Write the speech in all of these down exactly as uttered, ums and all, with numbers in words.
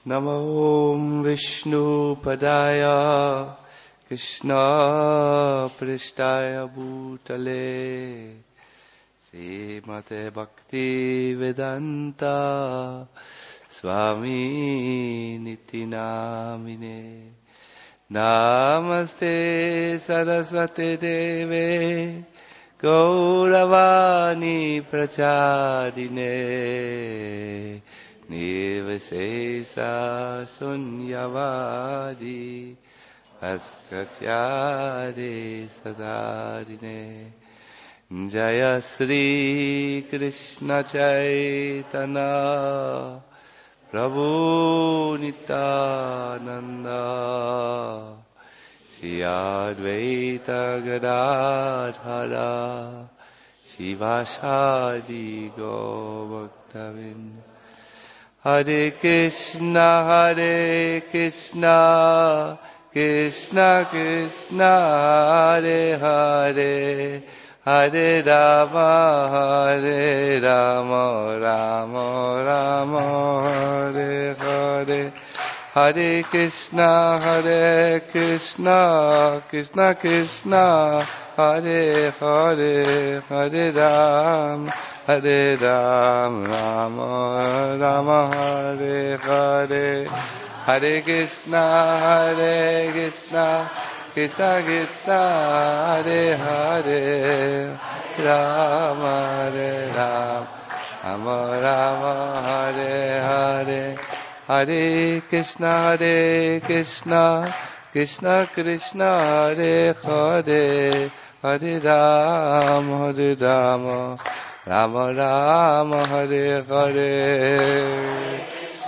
Namo Vishnu Padaya Krishna Prishtaya Bhutale Srimate Bhakti Vedanta Swami Niti Namine Namaste Saraswate Deve Gauravani Prachadine Nirvisesa Sunyavadi Askatyade Sadarine Jaya Sri Krishna Chaitanya Prabhu Nityananda Shri Advaita Gadadhara Shivasadi Govaktavinda Hare Krishna, Hare Krishna, Krishna Krishna, Hare Hare, Hare Rama, Hare Rama, Rama Rama, Hare Hare, Hare Krishna, Hare Krishna, Krishna Krishna, Hare Hare, Hare Rama, Hare Ram, Rama, Rama, Hare Hare, Hare Krishna, Hare Krishna, Krishna Krishna, Hare Hare, Rama, Hare Ram, Rama, Rama, Hare Hare, Hare Krishna, Hare Krishna, Krishna Krishna, Hare Hare, Hare Ram, Hare Rama, Rama Rama, Hare Hare.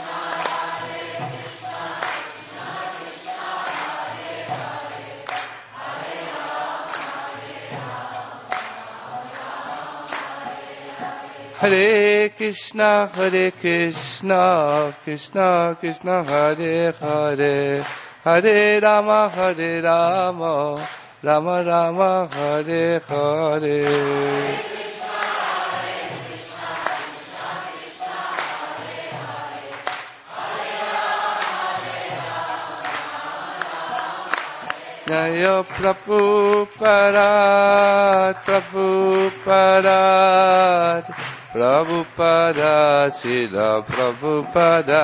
Hare Krishna, Hare Krishna, Krishna Krishna, Hare Hare, Hare Rama, Hare Rama, Rama Rama, Hare Hare. Jaya Prabhupada, Prabhupada, Prabhupada, Srila Prabhupada.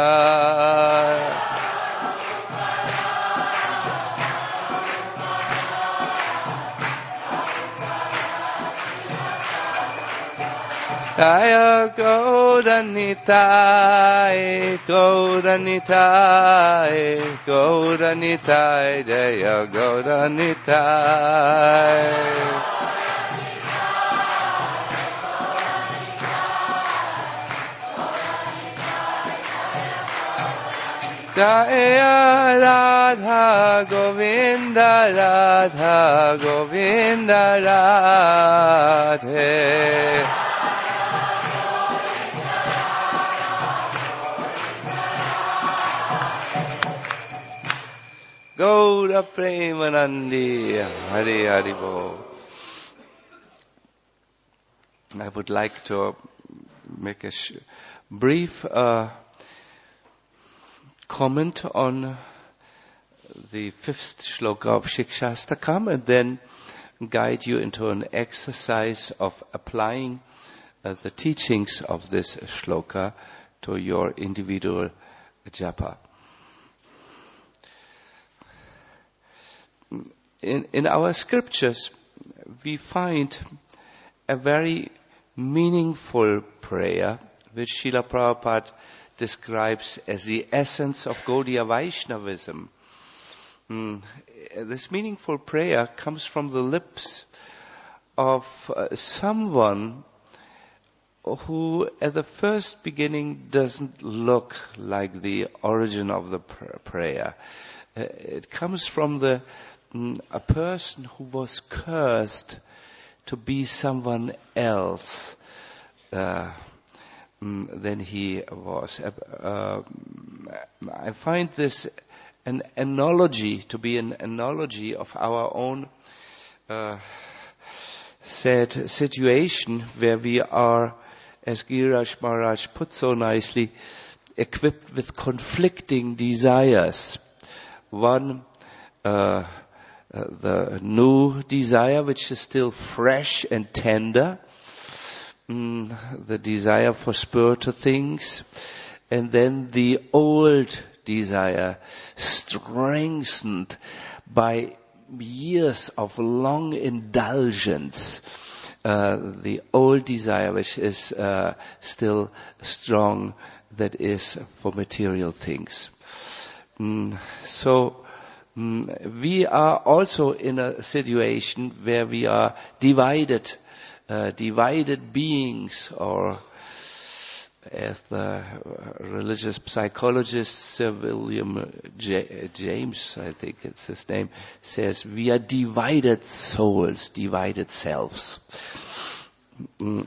Jaya Gauranitai, Gauranitai, Gauranitai, Jaya Gauranitai. Jaya Radha Govinda, Radha Govinda, Radhe. Gaura Premanandi, Hari Hari Bo. I would like to make a sh- brief uh, comment on the fifth shloka of Shikshastakam and then guide you into an exercise of applying uh, the teachings of this shloka to your individual japa. In, in our scriptures, we find a very meaningful prayer, which Srila Prabhupada describes as the essence of Gaudiya Vaishnavism. Mm. This meaningful prayer comes from the lips of uh, someone who at the first beginning doesn't look like the origin of the pr- prayer. Uh, it comes from the mm, a person who was cursed to be someone else uh, mm, than he was. Uh, uh, I find this an analogy to be an analogy of our own uh, sad situation, where we are, as Giriraj Maharaj put so nicely, equipped with conflicting desires. One, uh, uh, the new desire, which is still fresh and tender, mm, the desire for spiritual things, and then the old desire, strengthened by years of long indulgence, uh, the old desire which is uh, still strong, that is for material things. Mm, so mm, we are also in a situation where we are divided, uh, divided beings, or as the religious psychologist Sir William J- James, I think it's his name, says, we are divided souls, divided selves. Mm.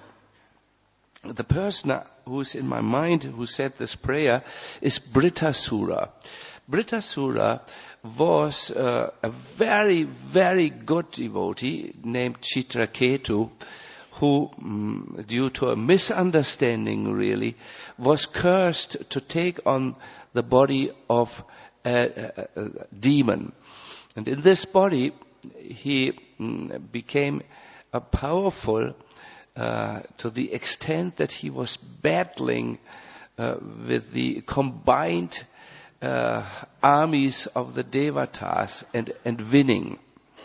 The person who's in my mind who said this prayer is Brittasura. Brittasura was uh, a very, very good devotee named Chitraketu, who, um, due to a misunderstanding really, was cursed to take on the body of a, a, a demon. And in this body, he um, became a powerful uh, to the extent that he was battling uh, with the combined uh, armies of the Devatas and, and winning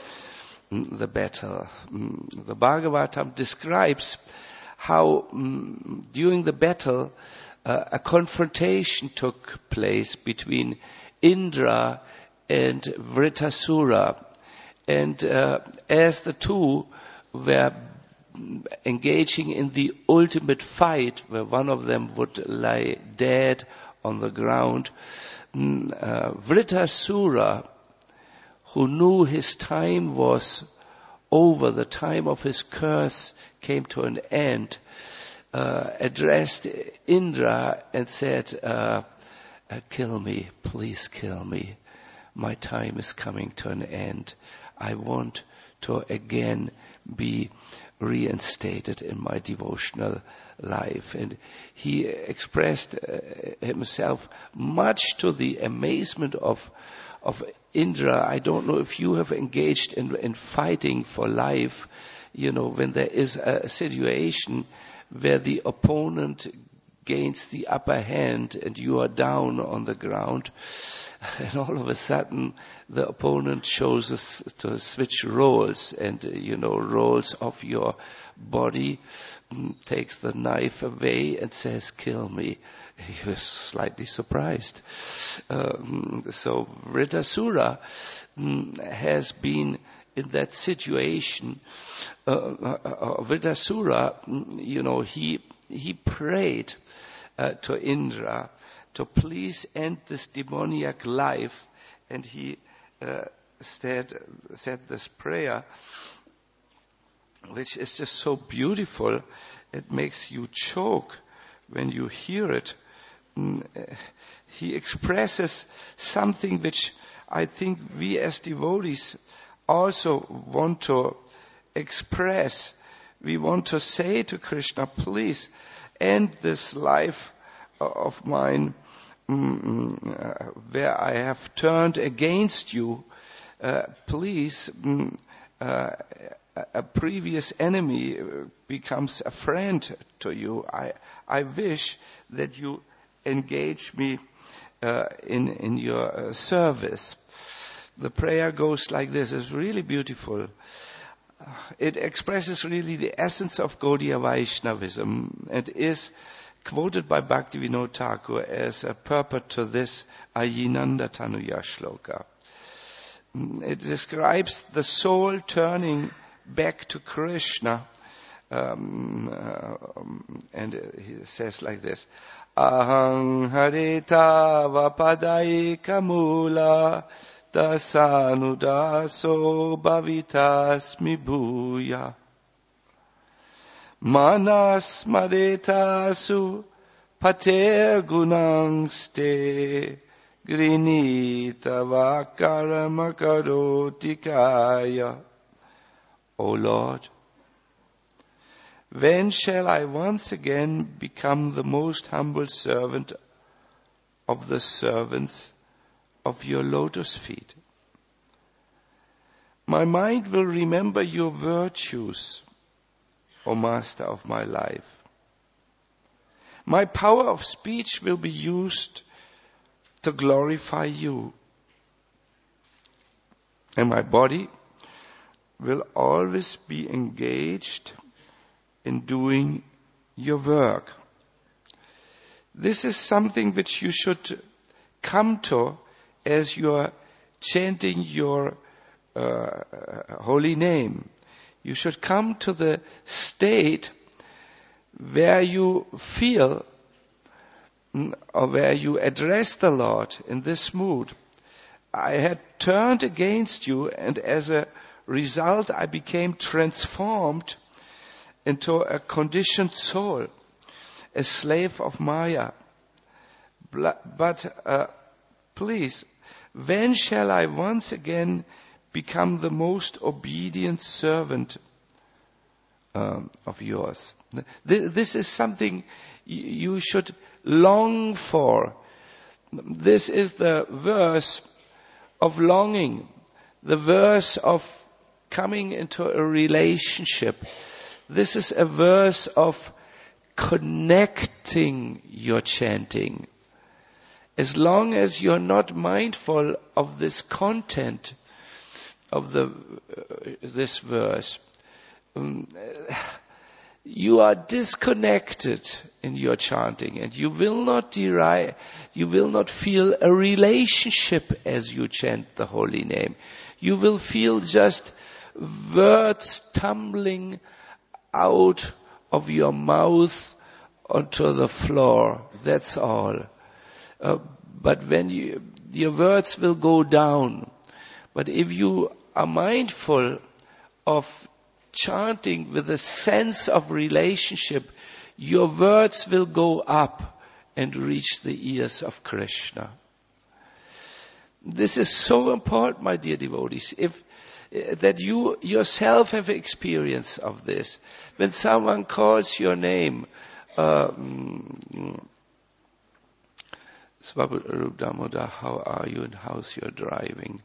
the battle. The Bhagavatam describes how um, during the battle uh, a confrontation took place between Indra and Vrittasura, and uh, as the two were engaging in the ultimate fight, where one of them would lie dead on the ground, uh, Vrittasura, who knew his time was over, the time of his curse came to an end, uh, addressed Indra and said, uh, uh, kill me, please kill me. My time is coming to an end. I want to again be reinstated in my devotional life. And he expressed uh, himself much to the amazement of of Indra. I don't know if you have engaged in, in fighting for life, you know, when there is a situation where the opponent gains the upper hand and you are down on the ground, and all of a sudden the opponent chose us to switch roles, and, uh, you know, rolls off your body, mm, takes the knife away and says, kill me. He was slightly surprised. Um, so Vrittasura um, has been in that situation. Uh, uh, uh, Vrittasura, you know, he he prayed uh, to Indra to please end this demoniac life, and he uh, said said this prayer, which is just so beautiful. It makes you choke when you hear it. He expresses something which I think we as devotees also want to express. We want to say to Krishna, please end this life of mine mm, uh, where I have turned against you. Uh, please, mm, uh, a previous enemy becomes a friend to you. I, I wish that you engage me uh, in in your uh, service. The prayer goes like this. It's really beautiful. Uh, it expresses really the essence of Gaudiya Vaishnavism and is quoted by Bhaktivinoda Thakur as a purport to this Ayinanda Tanuya shloka. It describes the soul turning back to Krishna, um, uh, and he says like this: Ahang harita vapadaika mula dasanudaso bhavitasmi bhuya manas madetasu pater gunangste grinita vakaramakaroti. O Lord, when shall I once again become the most humble servant of the servants of your lotus feet. My mind will remember your virtues, O Master of my life. My power of speech will be used to glorify you. And my body will always be engaged in doing your work. This is something which you should come to as you are chanting your uh, holy name. You should come to the state where you feel or where you address the Lord in this mood. I had turned against you, and as a result I became transformed into a conditioned soul, a slave of Maya. But uh, please, when shall I once again become the most obedient servant um, of yours? This is something you should long for. This is the verse of longing, the verse of coming into a relationship. This is a verse of connecting your chanting. As long as you're not mindful of this content of the uh, this verse, um, you are disconnected in your chanting, and you will not derive, you will not feel a relationship as you chant the holy name. You will feel just words tumbling out of your mouth onto the floor. That's all. Uh, but when you, your words will go down. But if you are mindful of chanting with a sense of relationship, your words will go up and reach the ears of Krishna. This is so important, my dear devotees, if uh, that you yourself have experience of this. When someone calls your name, uh, Swarup Damodar, how are you and how's your driving?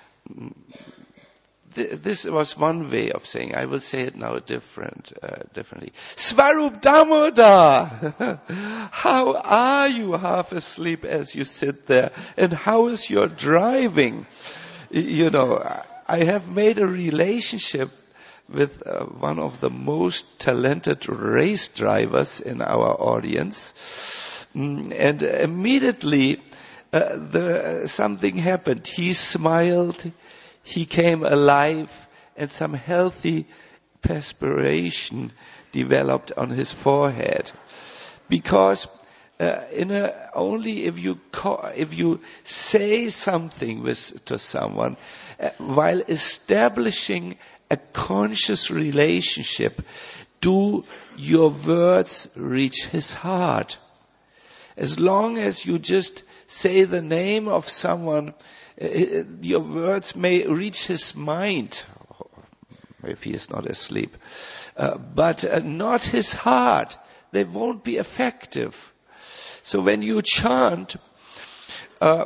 This was one way of saying. I will say it now different, uh, differently. Swarup Damodar, how are you half asleep as you sit there? And how is your driving? You know, I have made a relationship with uh, one of the most talented race drivers in our audience. And immediately uh, the, something happened. He smiled. He came alive, and some healthy perspiration developed on his forehead. Because uh, in a, only if you call, if you say something with, to someone uh, while establishing a conscious relationship, do your words reach his heart. As long as you just say the name of someone, Uh, your words may reach his mind, if he is not asleep, uh, but uh, not his heart. They won't be effective. So when you chant uh,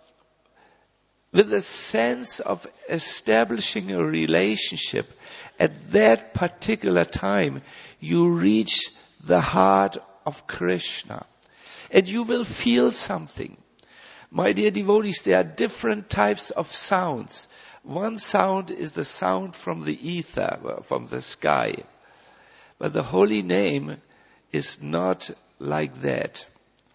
with a sense of establishing a relationship, at that particular time you reach the heart of Krishna, and you will feel something. My dear devotees, there are different types of sounds. One sound is the sound from the ether, from the sky. But the holy name is not like that.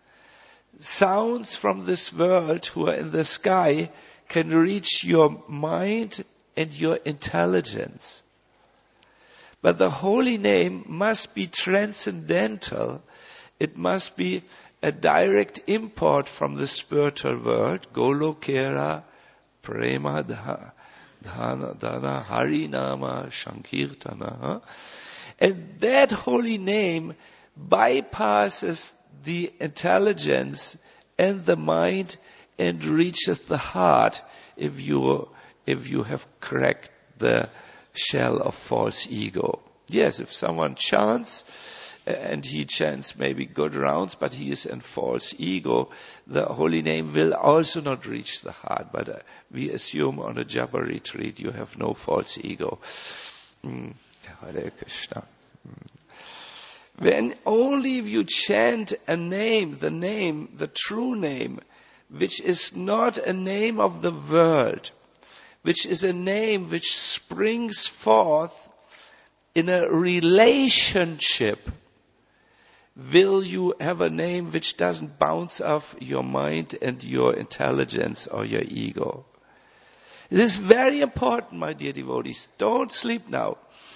Sounds from this world who are in the sky can reach your mind and your intelligence. But the holy name must be transcendental. It must be a direct import from the spiritual world, Golokera, Prema, Dhana, Dana, Harinama, Shankirtana. And that holy name bypasses the intelligence and the mind and reaches the heart if you, if you have cracked the shell of false ego. Yes, if someone chants and he chants maybe good rounds, but he is in false ego, the holy name will also not reach the heart. But uh, we assume on a japa retreat you have no false ego. Mm. Hare Krishna. Mm. When only if you chant a name, the name, the true name, which is not a name of the world, which is a name which springs forth in a relationship, will you have a name which doesn't bounce off your mind and your intelligence or your ego. This is very important, my dear devotees. Don't sleep now.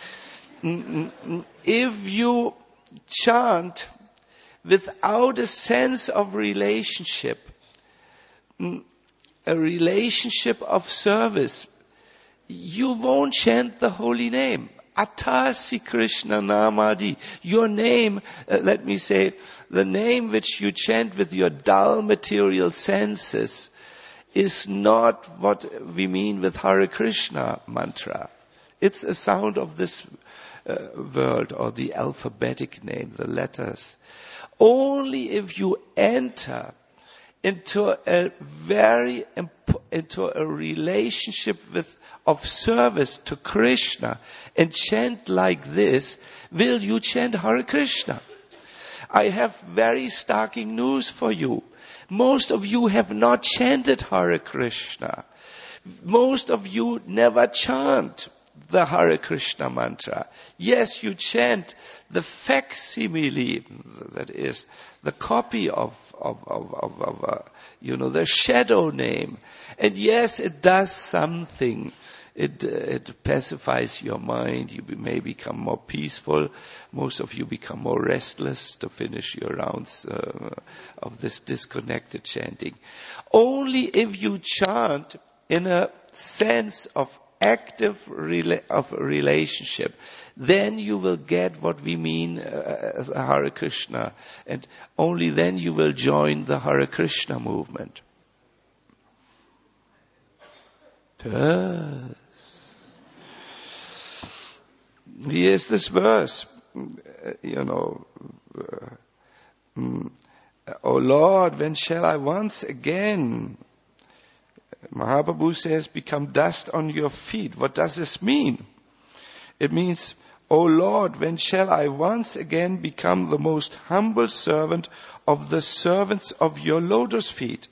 If you chant without a sense of relationship, a relationship of service, you won't chant the holy name. Atasi Krishna Namadi. Your name, uh, let me say, the name which you chant with your dull material senses is not what we mean with Hare Krishna mantra. It's a sound of this uh, world, or the alphabetic name, the letters. Only if you enter into a very, imp- into a relationship with of service to Krishna and chant like this, will you chant Hare Krishna? I have very startling news for you. Most of you have not chanted Hare Krishna. Most of you never chant the Hare Krishna mantra. Yes, you chant the facsimile, that is the copy of, of, of, of, of uh, you know, the shadow name. And yes, it does something. It, uh, it pacifies your mind. You be, may become more peaceful. Most of you become more restless to finish your rounds uh, of this disconnected chanting. Only if you chant in a sense of active rela- of relationship, then you will get what we mean uh, as Hare Krishna, and only then you will join the Hare Krishna movement. Yes. Here's this verse, you know, uh, mm, oh Lord, when shall I once again, Mahaprabhu says, become dust on your feet. What does this mean? It means, oh Lord, when shall I once again become the most humble servant of the servants of your lotus feet?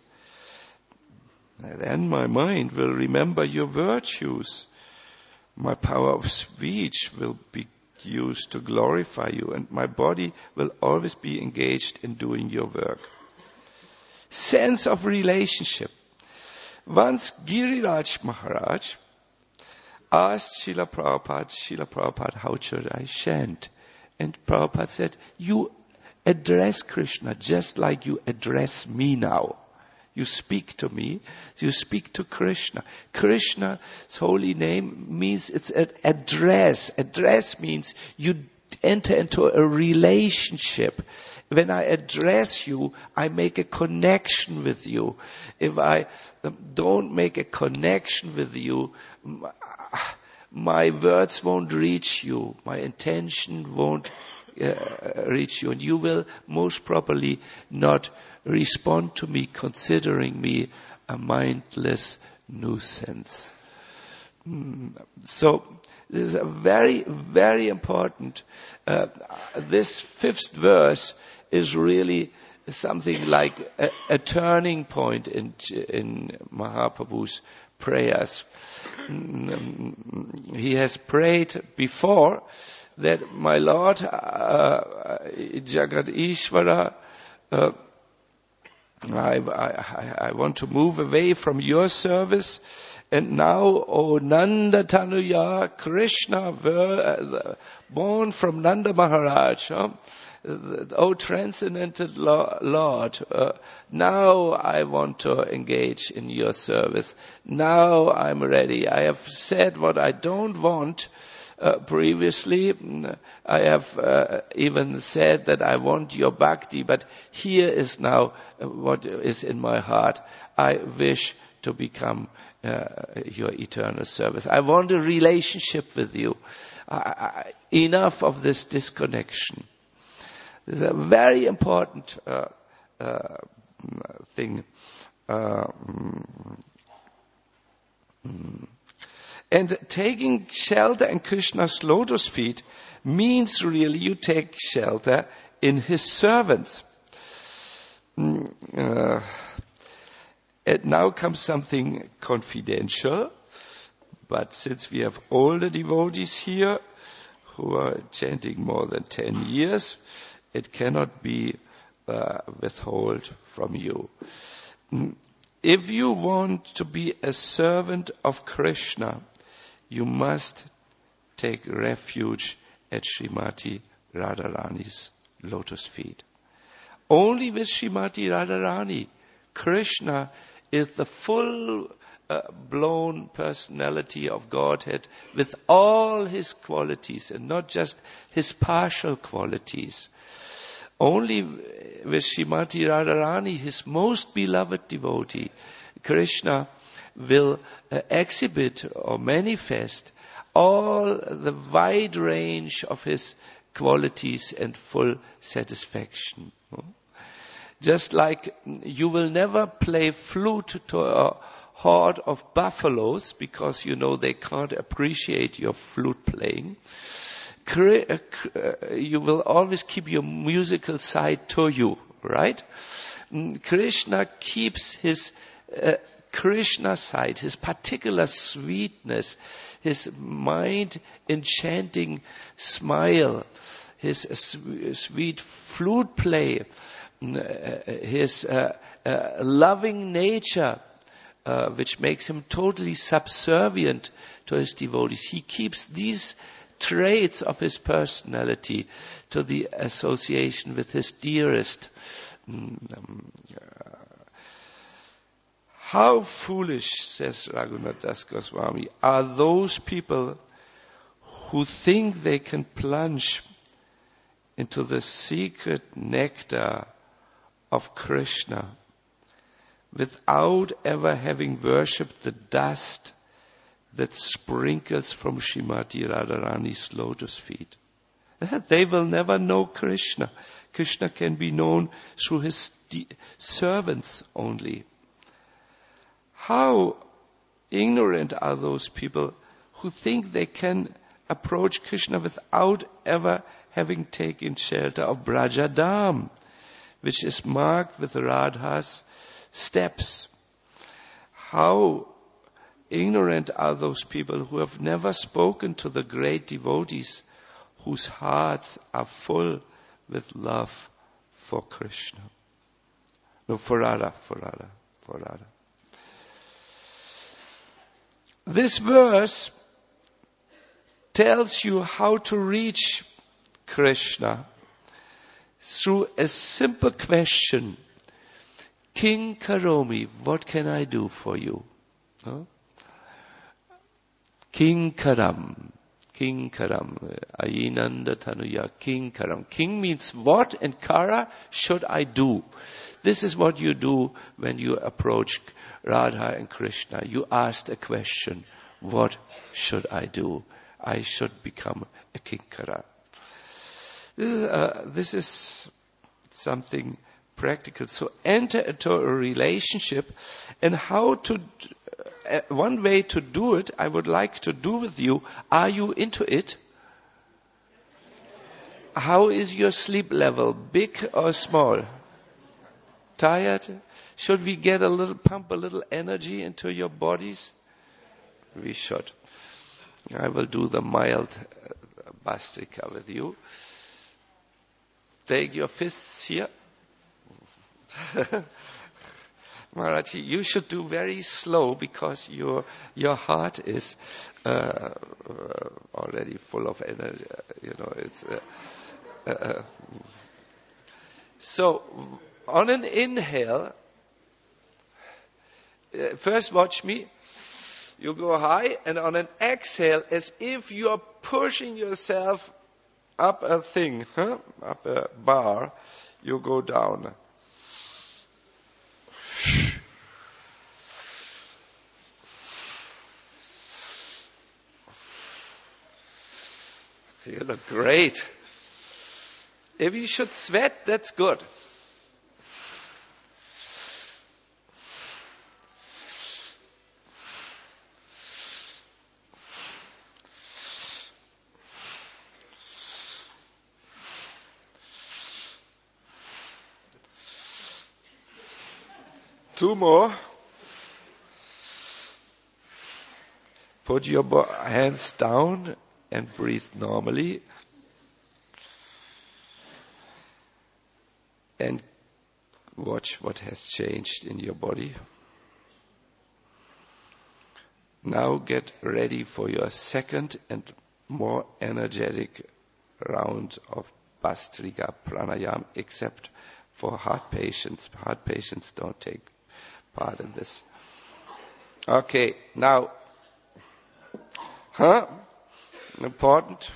Then my mind will remember your virtues. My power of speech will be used to glorify you, and my body will always be engaged in doing your work. Sense of relationship. Once Giriraj Maharaj asked Srila Prabhupada, Srila Prabhupada, how should I chant? And Prabhupada said, you address Krishna just like you address me now. You speak to me, you speak to Krishna. Krishna's holy name means it's an address. Address means you enter into a relationship. When I address you, I make a connection with you. If I don't make a connection with you, my words won't reach you. My intention won't uh, reach you. And you will most probably not respond to me, considering me a mindless nuisance. So this is a very, very important. Uh, this fifth verse is really something like a, a turning point in, in Mahaprabhu's prayers. He has prayed before that, my Lord, uh, Jagat Ishvara, uh, I, I, I want to move away from your service. And now, O Nanda Tanuya, Krishna, born from Nanda Maharaj, huh? O transcendental Lord, uh, now I want to engage in your service. Now I'm ready. I have said what I don't want uh, previously. I have uh, even said that I want your bhakti, but here is now what is in my heart. I wish to become uh, your eternal service. I want a relationship with you. I, I, enough of this disconnection. This is a very important uh, uh, thing. Uh, mm. And taking shelter in Krishna's lotus feet means really you take shelter in his servants. Mm, uh, and now comes something confidential, but since we have older devotees here who are chanting more than ten years, it cannot be uh, withheld from you. Mm, if you want to be a servant of Krishna, you must take refuge at Srimati Radharani's lotus feet. Only with Srimati Radharani, Krishna is the full uh, blown personality of Godhead with all his qualities and not just his partial qualities. Only with Srimati Radharani, his most beloved devotee, Krishna will uh, exhibit or manifest all the wide range of his qualities and full satisfaction. Just like you will never play flute to a horde of buffaloes because you know they can't appreciate your flute playing. You will always keep your musical side to you, right? Krishna keeps his uh, Krishna side, his particular sweetness, his mind enchanting smile, his uh, sweet flute play, his uh, uh, loving nature, uh, which makes him totally subservient to his devotees. He keeps these traits of his personality to the association with his dearest. Um, uh, How foolish, says Raghunath Das Goswami, are those people who think they can plunge into the secret nectar of Krishna without ever having worshipped the dust that sprinkles from Srimati Radharani's lotus feet. They will never know Krishna. Krishna can be known through his de- servants only. How ignorant are those people who think they can approach Krishna without ever having taken shelter of Brajadam, which is marked with Radha's steps. How ignorant are those people who have never spoken to the great devotees whose hearts are full with love for Krishna. No, for Radha, for Radha, for Radha. This verse tells you how to reach Krishna through a simple question. King Karomi, what can I do for you? Huh? King Karam. King Karam. Ayinanda Tanuya. King Karam. King means what, and Kara, should I do? This is what you do when you approach Radha and Krishna. You ask a question. What should I do? I should become a Kinkara. This is, uh, this is something practical. So enter into a relationship, and how to, uh, one way to do it, I would like to do with you. Are you into it? How is your sleep level? Big or small? Tired? Should we get a little, pump a little energy into your bodies? We should. I will do the mild uh, Bastrika with you. Take your fists here. Maharaji, you should do very slow because your your heart is uh, uh, already full of energy. You know, it's. Uh, uh, so, on an inhale, uh, first watch me. You go high, and on an exhale, as if you are pushing yourself up a thing, huh? Up a bar, you go down. You look great. If you should sweat, that's good. Two more. Put your bo- hands down and breathe normally. And watch what has changed in your body. Now get ready for your second and more energetic round of Bhastrika Pranayam, except for heart patients. Heart patients don't take part in this. Okay, now, huh? Important.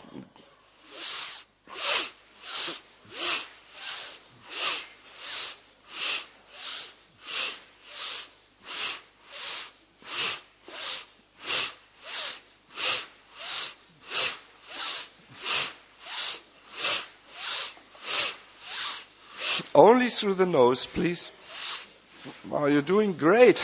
Only through the nose, please. Wow, you're doing great.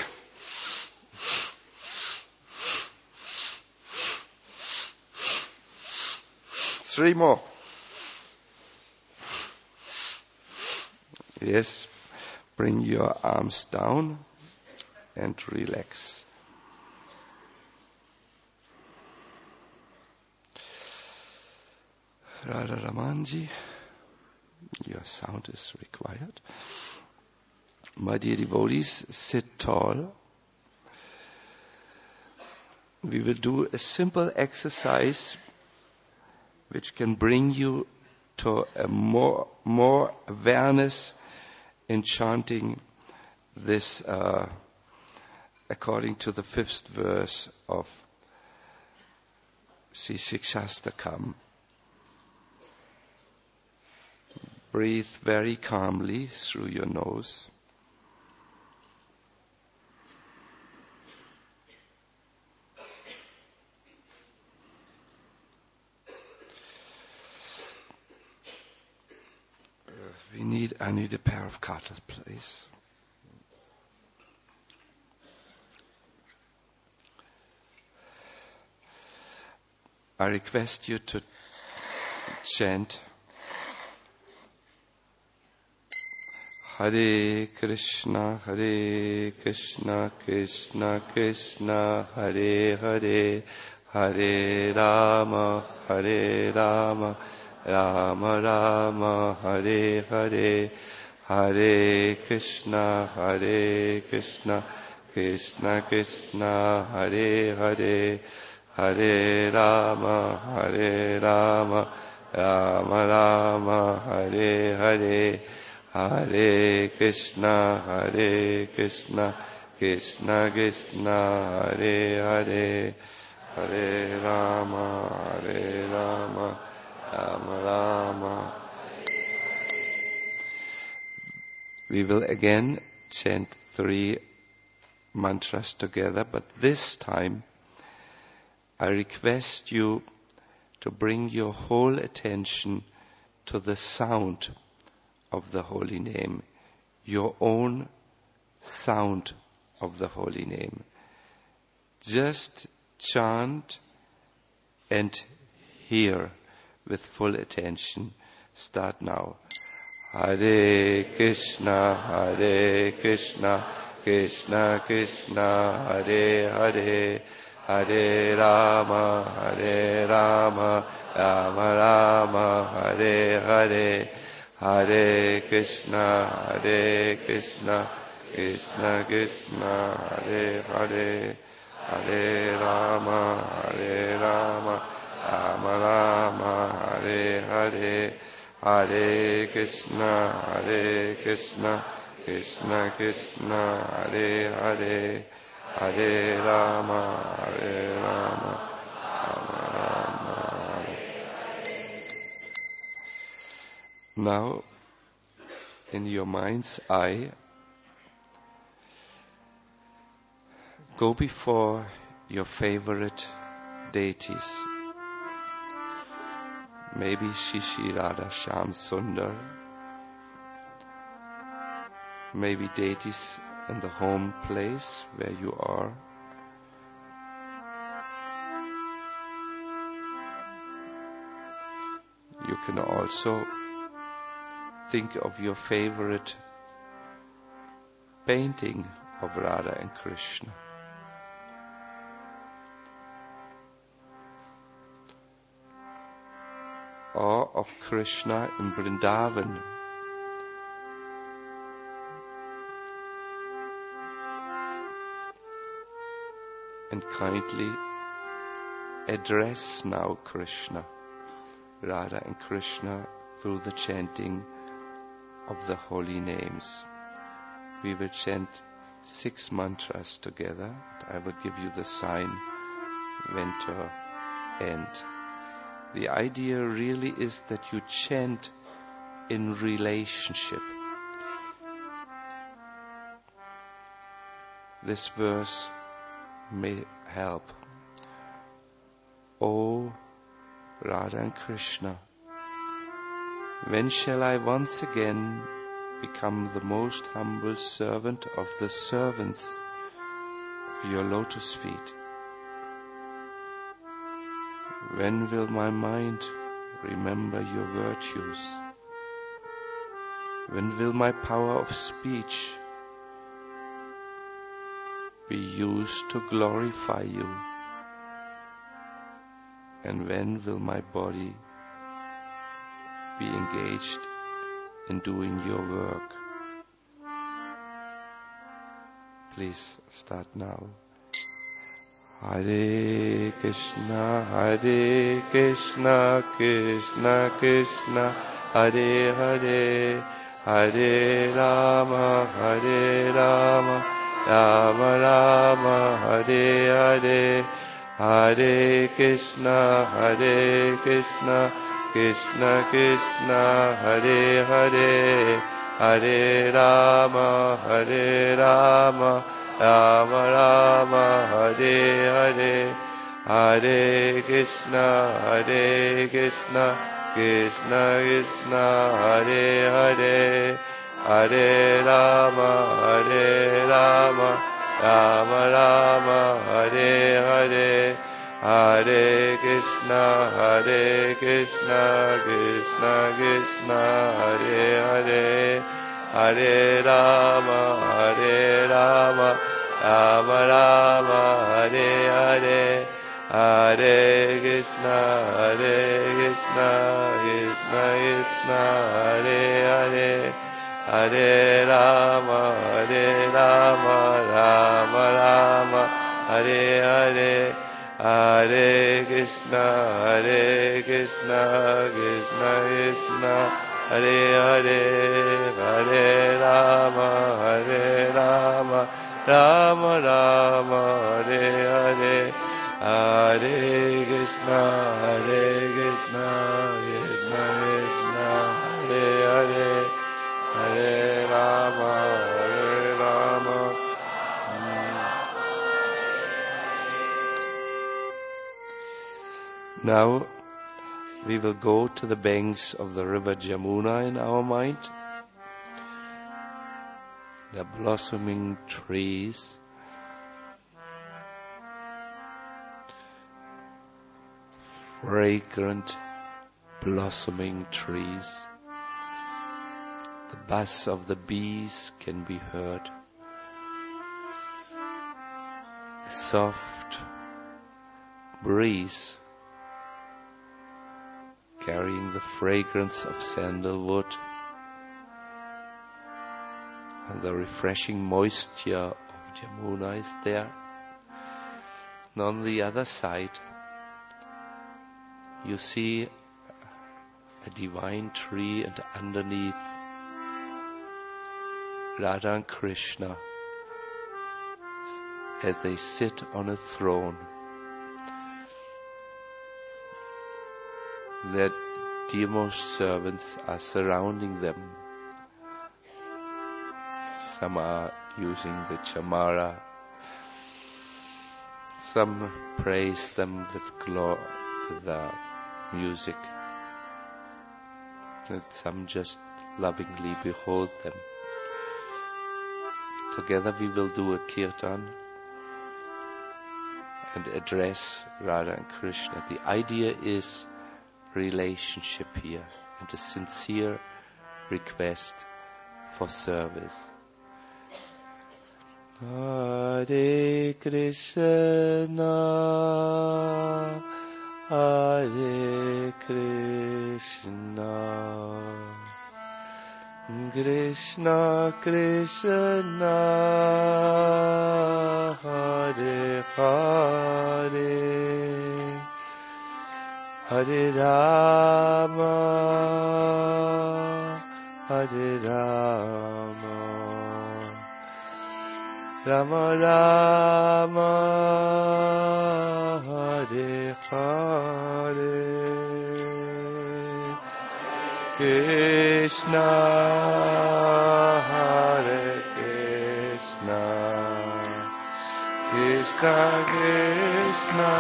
Three more. Yes. Bring your arms down and relax. Radha Ramanji, your sound is required. My dear devotees, sit tall. We will do a simple exercise which can bring you to a more, more awareness in chanting this uh, according to the fifth verse of Sri Shikshastakam. Breathe very calmly through your nose. We need, I need a pair of cuttles, please. I request you to chant Hare Krishna, Hare Krishna, Krishna Krishna, Hare Hare, Hare Rama, Hare Rama, Rama Rama, Hare Hare, Hare Krishna, Hare Krishna, Krishna Krishna, Hare Hare, Hare Rama, Hare Rama, Rama Rama, Hare Hare, Hare Krishna, Hare Krishna, Krishna Krishna, Hare Hare, Hare Rama, Hare Rama, Rama Rama. We will again chant three mantras together, but this time I request you to bring your whole attention to the sound of the holy name, your own sound of the holy name. Just chant and hear with full attention. Start now. Hare Krishna, Hare Krishna, Krishna Krishna, Hare Hare, Hare Rama, Hare Rama, Rama Rama, Hare Hare, Hare Krishna, Hare Krishna, Krishna Krishna, Hare Hare, Hare Rama, Hare Rama, Rama Rama, Hare Hare, Hare Krishna, Hare Krishna, Krishna Krishna, Hare Hare, Hare Rama, Hare Rama, Rama Rama, Hare. Now, in your mind's eye, go before your favorite deities. maybe Shishi Radha Shyam Sundar, maybe deities in the home place where you are. You can also think of your favorite painting of Radha and Krishna. Or of Krishna in Vrindavan. And kindly address now Krishna, Radha and Krishna through the chanting of the holy names. We will chant six mantras together. I will give you the sign when to end. The idea really is that you chant in relationship. This verse may help. O Radha and Krishna, when shall I once again become the most humble servant of the servants of your lotus feet? When will my mind remember your virtues? When will my power of speech be used to glorify you? And when will my body be engaged in doing your work? Please start now. Hare Krishna, Hare Krishna, Krishna Krishna, Hare Hare, Hare Rama, Hare Rama, Rama Rama, Hare Hare, Hare Krishna, Hare Krishna, Krishna Krishna, Hare Hare, Hare Rama, Hare Rama, Rama Rama, Hare Hare, Hare Krishna, Hare Krishna, Krishna Krishna, Hare Hare, Hare Rama, Hare Rama, Rama Rama, Hare Hare, Hare Krishna, Hare Krishna, Krishna Krishna, Hare Hare, Hare Rama, Hare Rama, Rama Rama, Hare Hare, Hare Krishna, Hare Krishna, Krishna Krishna, Hare Hare, Hare Rama, Hare Rama, Rama Rama, Hare Hare, Hare Krishna, Hare Krishna, Krishna Krishna, Hare Hare, Hare Rama, Hare Rama, Rama Rama, Hare Hare, Hare Krishna, Hare Krishna, Krishna Krishna, Hare Hare, Hare Rama, Hare Rama. Now we will go to the banks of the river Jamuna in our mind. The blossoming trees, fragrant blossoming trees. The buzz of the bees can be heard. A soft breeze carrying the fragrance of sandalwood and the refreshing moisture of Jamuna is there. And on the other side, you see a divine tree, and underneath Radha and Krishna as they sit on a throne. Their dearmost servants are surrounding them. Some are using the chamara. Some praise them with, glo- with the music. that some just lovingly behold them. Together we will do a kirtan and address Radha and Krishna. The idea is relationship here and a sincere request for service. Hare Krishna, Hare Krishna, Krishna Krishna, Hare Hare, Hare Rama, Hare Rama, Rama Rama, Hare Hare, Krishna, Hare Krishna, Krishna Krishna,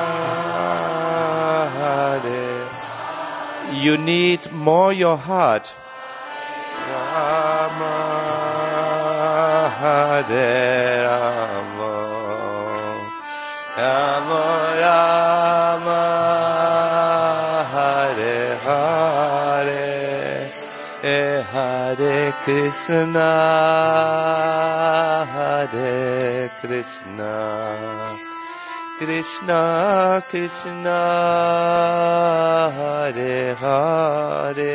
Hare. You need more your heart. Rama, Hare Rama, Rama Rama, Hare Hare, Hare Krishna, Hare Krishna, Krishna Krishna, Hare Hare,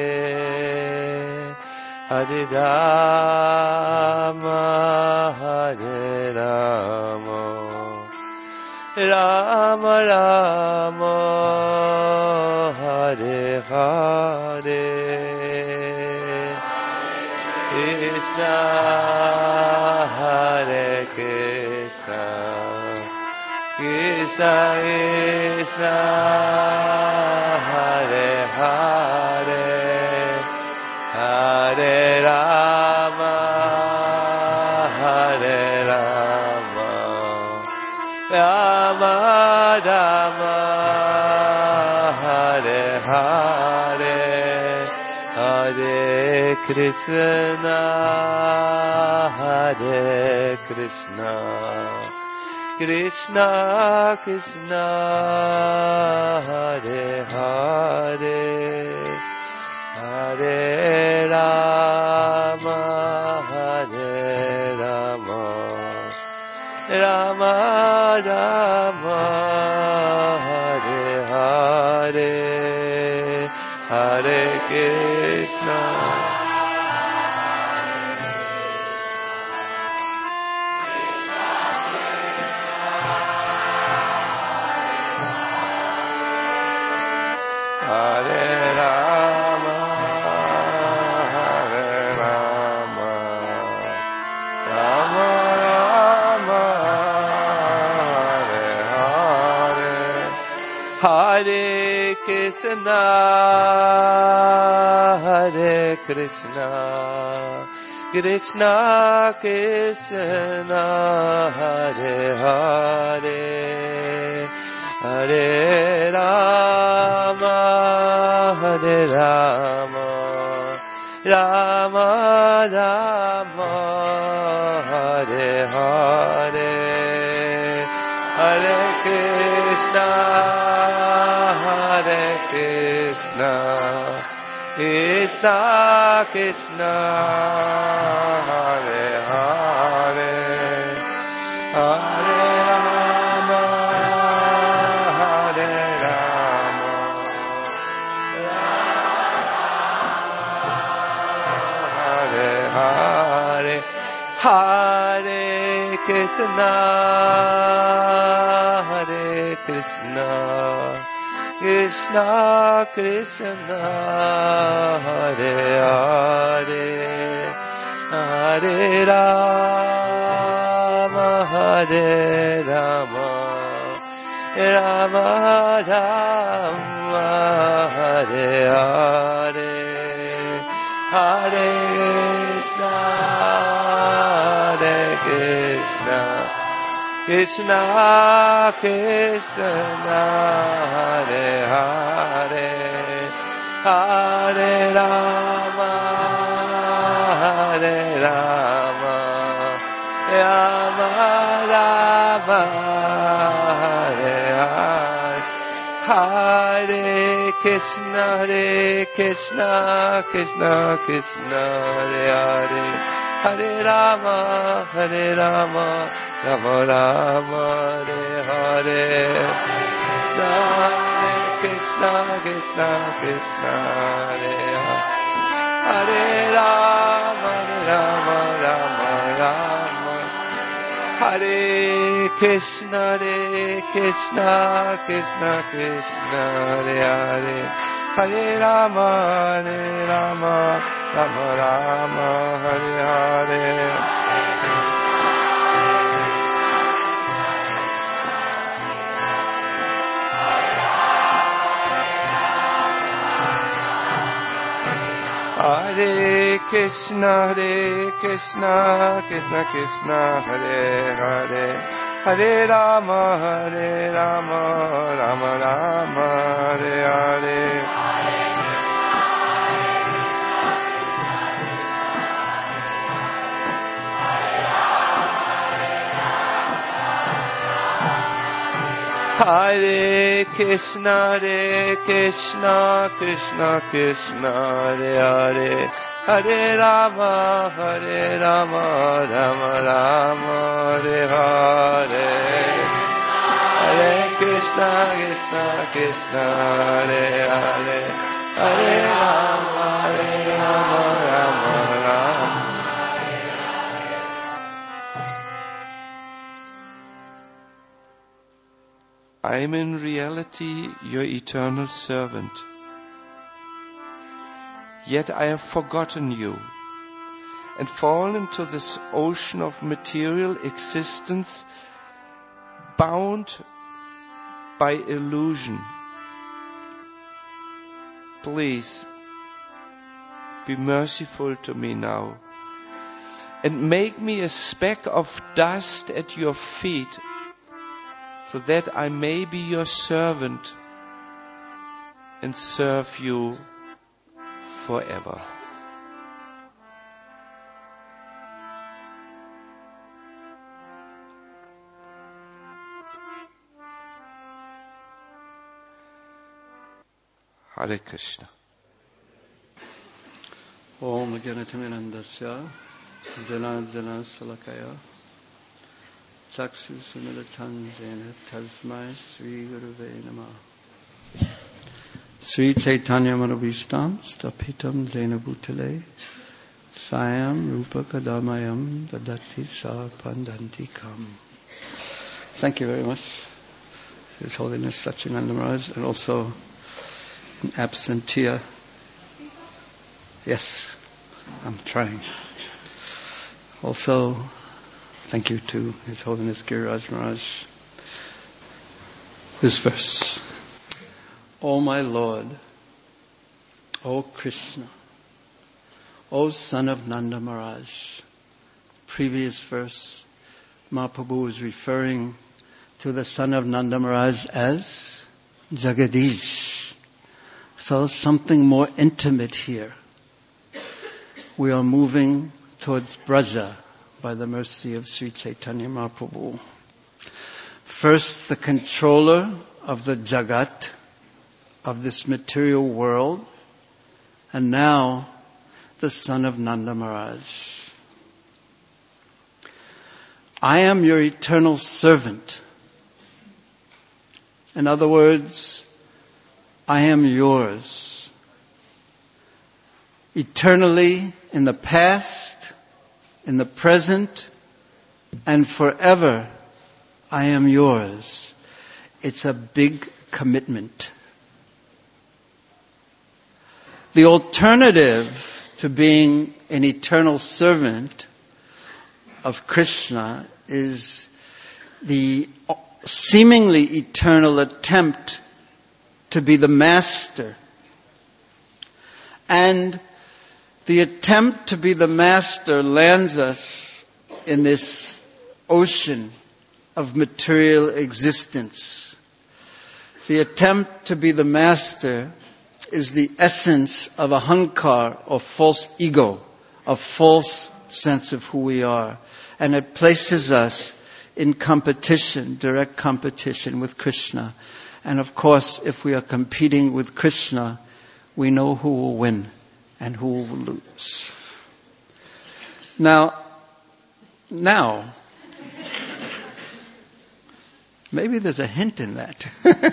Hare Rama, Hare Rama, Rama Rama, Hare Hare, Krishna, Hare Krishna, Krishna Krishna, Hare Hare, Hare Rama, Hare Rama, Rama Rama, Hare Hare, Hare Krishna, Hare Krishna, Krishna Krishna, Hare Hare, Hare Rama, Hare Rama, Rama Rama, Hare Hare, Hare Krishna, Hare Rama, Hare Rama, Rama Rama, Hare Hare, Hare Krishna, Hare Krishna, Krishna Krishna, Hare Hare, Hare Rama, Hare Rama, Rama Rama, Hare Hare, Hare Krishna, Hare Krishna, Krishna Krishna, Hare Hare, Hare Rama, Hare Rama, Hare Hare, Hare Krishna, Hare Krishna, Krishna Krishna, Hare Hare, Hare Rama, Hare Rama, Rama Rama, Hare Hare, Hare Krishna, Hare Krishna, Krishna Krishna, Hare Hare, Hare Rama, Hare Rama, Rama Rama, Hare Hare, Hare Krishna, Hare Krishna, Krishna Krishna, Hare Hare, Hare Rama, Hare Rama, Rama Rama, Hare Hare, Hare Krishna, Krishna Krishna, Hare Hare, Hare Rama, Hare Rama, Rama Rama, Hare Krishna, Hare Krishna, Krishna Krishna, Hare Hare, Hare Rama, Hare Rama, Rama Rama, Hare Hare. Hare Krishna, Hare Krishna, Krishna Krishna, Hare Hare, Hare Rama, Hare Rama, Rama Rama, Hare Hare. Hare Krishna, Hare Krishna, Krishna Krishna, Hare Hare, Hare Rama, Hare Rama, Rama Rama, Hare Hare, Hare Krishna, Krishna Krishna, Hare Hare, Hare Rama, Hare Rama, Rama Rama. I am in reality your eternal servant. Yet I have forgotten you and fallen into this ocean of material existence, bound by illusion. Please be merciful to me now and make me a speck of dust at your feet, so that I may be your servant and serve you forever. Hare Krishna. Om Ganataminandasya Jana Jana Salakaya Chaksu Sumilachandena Tasmai Sri Guruve Namah. Sri Chaitanya Manabhistam Stapitam Jena Bhutale Sayam Rupa Kadamayam Dadati Sa Pandanti Kam. Thank you very much, His Holiness Satchidananda Maharaj, and also an absentia. Yes, I'm trying. Also, thank you to His Holiness Giriraj Maharaj. This verse. O my Lord, O Krishna, O son of Nanda Maharaj. Previous verse, Mahaprabhu is referring to the son of Nanda Maharaj as Jagadish. So something more intimate here. We are moving towards Braja by the mercy of Sri Chaitanya Mahaprabhu. First, the controller of the Jagat, of this material world, and now the son of Nanda Maharaj. I am your eternal servant. In other words, I am yours. Eternally, in the past, in the present, and forever, I am yours. It's a big commitment. The alternative to being an eternal servant of Krishna is the seemingly eternal attempt to be the master. And the attempt to be the master lands us in this ocean of material existence. The attempt to be the master is the essence of a ahankar, or false ego, a false sense of who we are. And it places us in competition, direct competition with Krishna. And of course, if we are competing with Krishna, we know who will win and who will lose. Now, now, maybe there's a hint in that.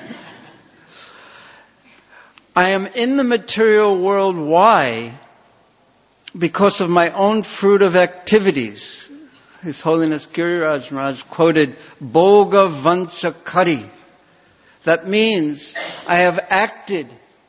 I am in the material world. Why? Because of my own fruit of activities. His Holiness Giriraj Maharaj quoted, Bhoga Vanchakari. That means I have acted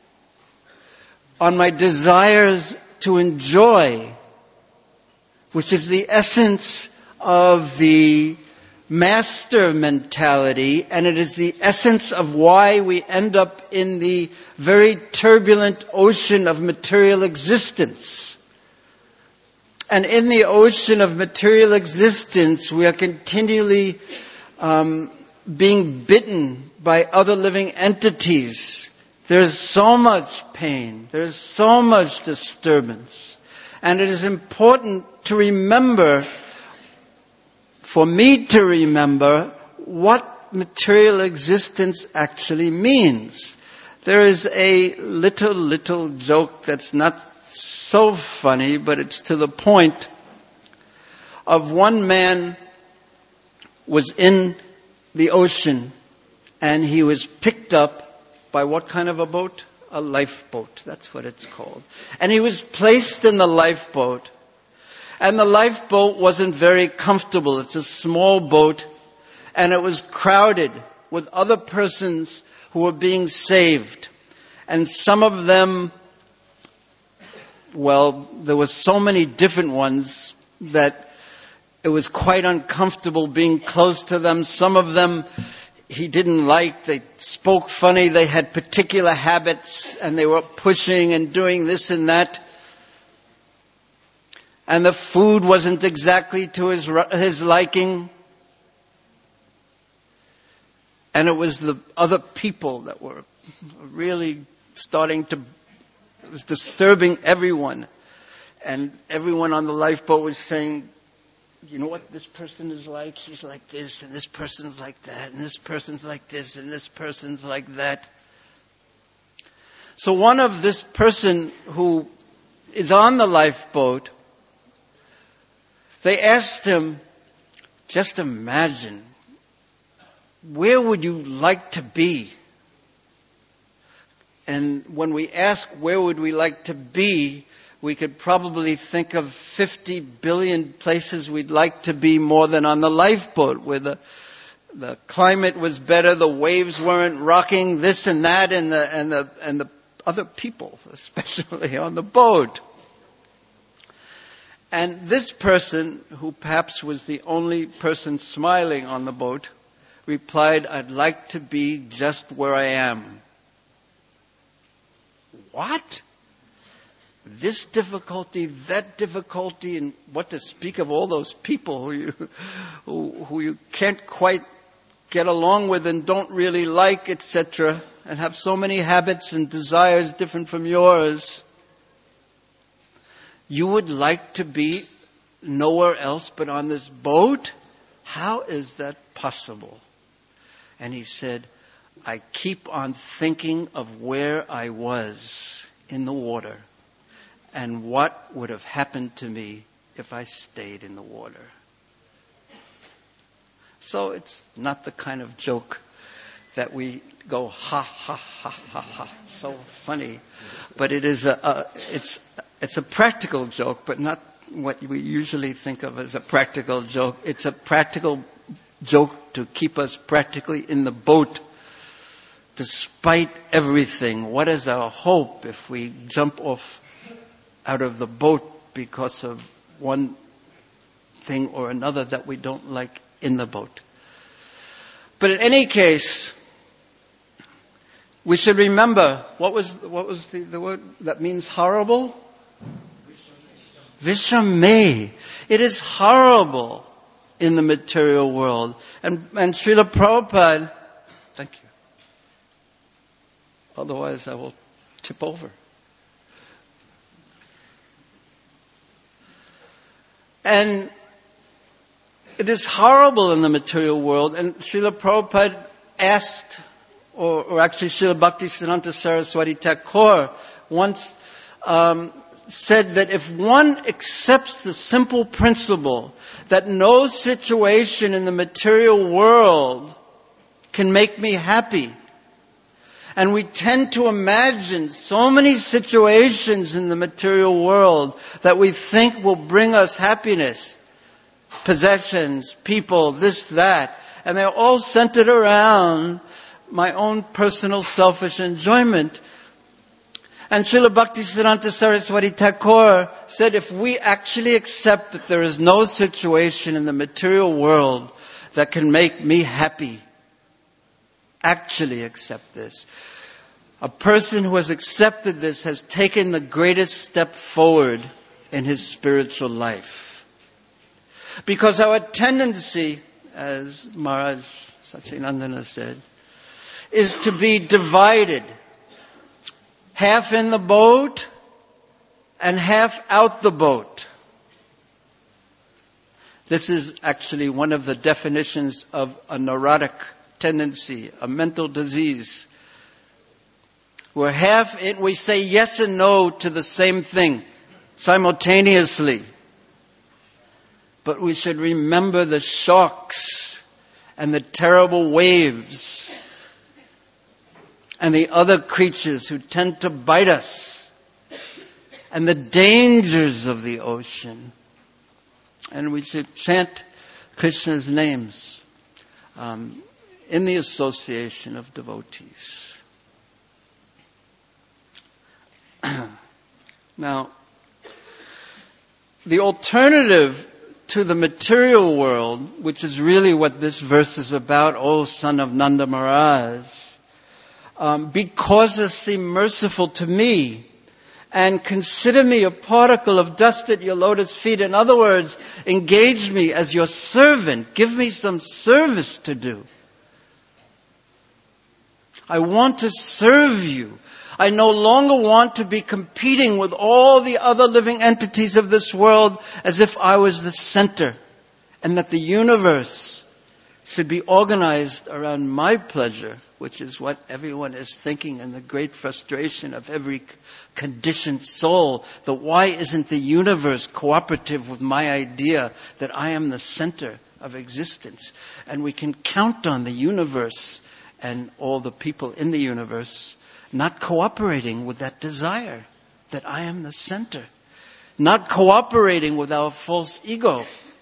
on my desires to enjoy, which is the essence of the master mentality, and it is the essence of why we end up in the very turbulent ocean of material existence. And in the ocean of material existence, we are continually um, being bitten by other living entities. There's so much pain. There's so much disturbance. And it is important to remember, for me to remember, what material existence actually means. There is a little, little joke that's not so funny, but it's to the point. Of one man was in the ocean, and he was picked up by what kind of a boat? A lifeboat. That's what it's called. And he was placed in the lifeboat. And the lifeboat wasn't very comfortable. It's a small boat. And it was crowded with other persons who were being saved. And some of them, well, there were so many different ones that it was quite uncomfortable being close to them. Some of them he didn't like. They spoke funny. They had particular habits, and they were pushing and doing this and that. And the food wasn't exactly to his his liking. And it was the other people that were really starting to, it was disturbing everyone. And everyone on the lifeboat was saying, you know what this person is like? He's like this, and this person's like that, and this person's like this, and this person's like that. So one of this person who is on the lifeboat, they asked him, just imagine, where would you like to be? And when we ask where would we like to be, we could probably think of fifty billion places we'd like to be more than on the lifeboat, where the, the climate was better, the waves weren't rocking, this and that, and the, and the, and the other people, especially on the boat. And this person, who perhaps was the only person smiling on the boat, replied, I'd like to be just where I am. What? This difficulty, that difficulty, and what to speak of all those people who you, who, who you can't quite get along with and don't really like, et cetera, and have so many habits and desires different from yours. You would like to be nowhere else but on this boat? How is that possible? And he said, I keep on thinking of where I was in the water and what would have happened to me if I stayed in the water. So it's not the kind of joke that we go, ha, ha, ha, ha, ha, so funny. But it is a, a it's it's a practical joke, but not what we usually think of as a practical joke. It's a practical joke to keep us practically in the boat. Despite everything, what is our hope if we jump off out of the boat because of one thing or another that we don't like in the boat? But in any case, we should remember, what was what was the, the word that means horrible? Vishame. It is horrible in the material world. And, and Srila Prabhupada, thank you. Otherwise I will tip over. And it is horrible in the material world. And Srila Prabhupada asked, or, or actually Srila Bhaktisiddhanta Saraswati Thakur once um, said that if one accepts the simple principle that no situation in the material world can make me happy, and we tend to imagine so many situations in the material world that we think will bring us happiness, possessions, people, this, that, and they're all centered around my own personal selfish enjoyment. And Srila Bhaktisiddhanta Saraswati Thakur said, if we actually accept that there is no situation in the material world that can make me happy, actually accept this, a person who has accepted this has taken the greatest step forward in his spiritual life. Because our tendency, as Maharaj Satchidananda said, is to be divided. Half in the boat and half out the boat. This is actually one of the definitions of a neurotic tendency, a mental disease. We're half in, we say yes and no to the same thing simultaneously. But we should remember the sharks and the terrible waves and the other creatures who tend to bite us and the dangers of the ocean. And we should chant Krishna's names um, in the association of devotees. Now, the alternative to the material world, which is really what this verse is about, O son of Nanda Maharaj, um, be causelessly merciful to me and consider me a particle of dust at your lotus feet. In other words, engage me as your servant. Give me some service to do. I want to serve you. I no longer want to be competing with all the other living entities of this world as if I was the center and that the universe should be organized around my pleasure, which is what everyone is thinking and the great frustration of every conditioned soul. That why isn't the universe cooperative with my idea that I am the center of existence? And we can count on the universe and all the people in the universe not cooperating with that desire that I am the center, not cooperating with our false ego.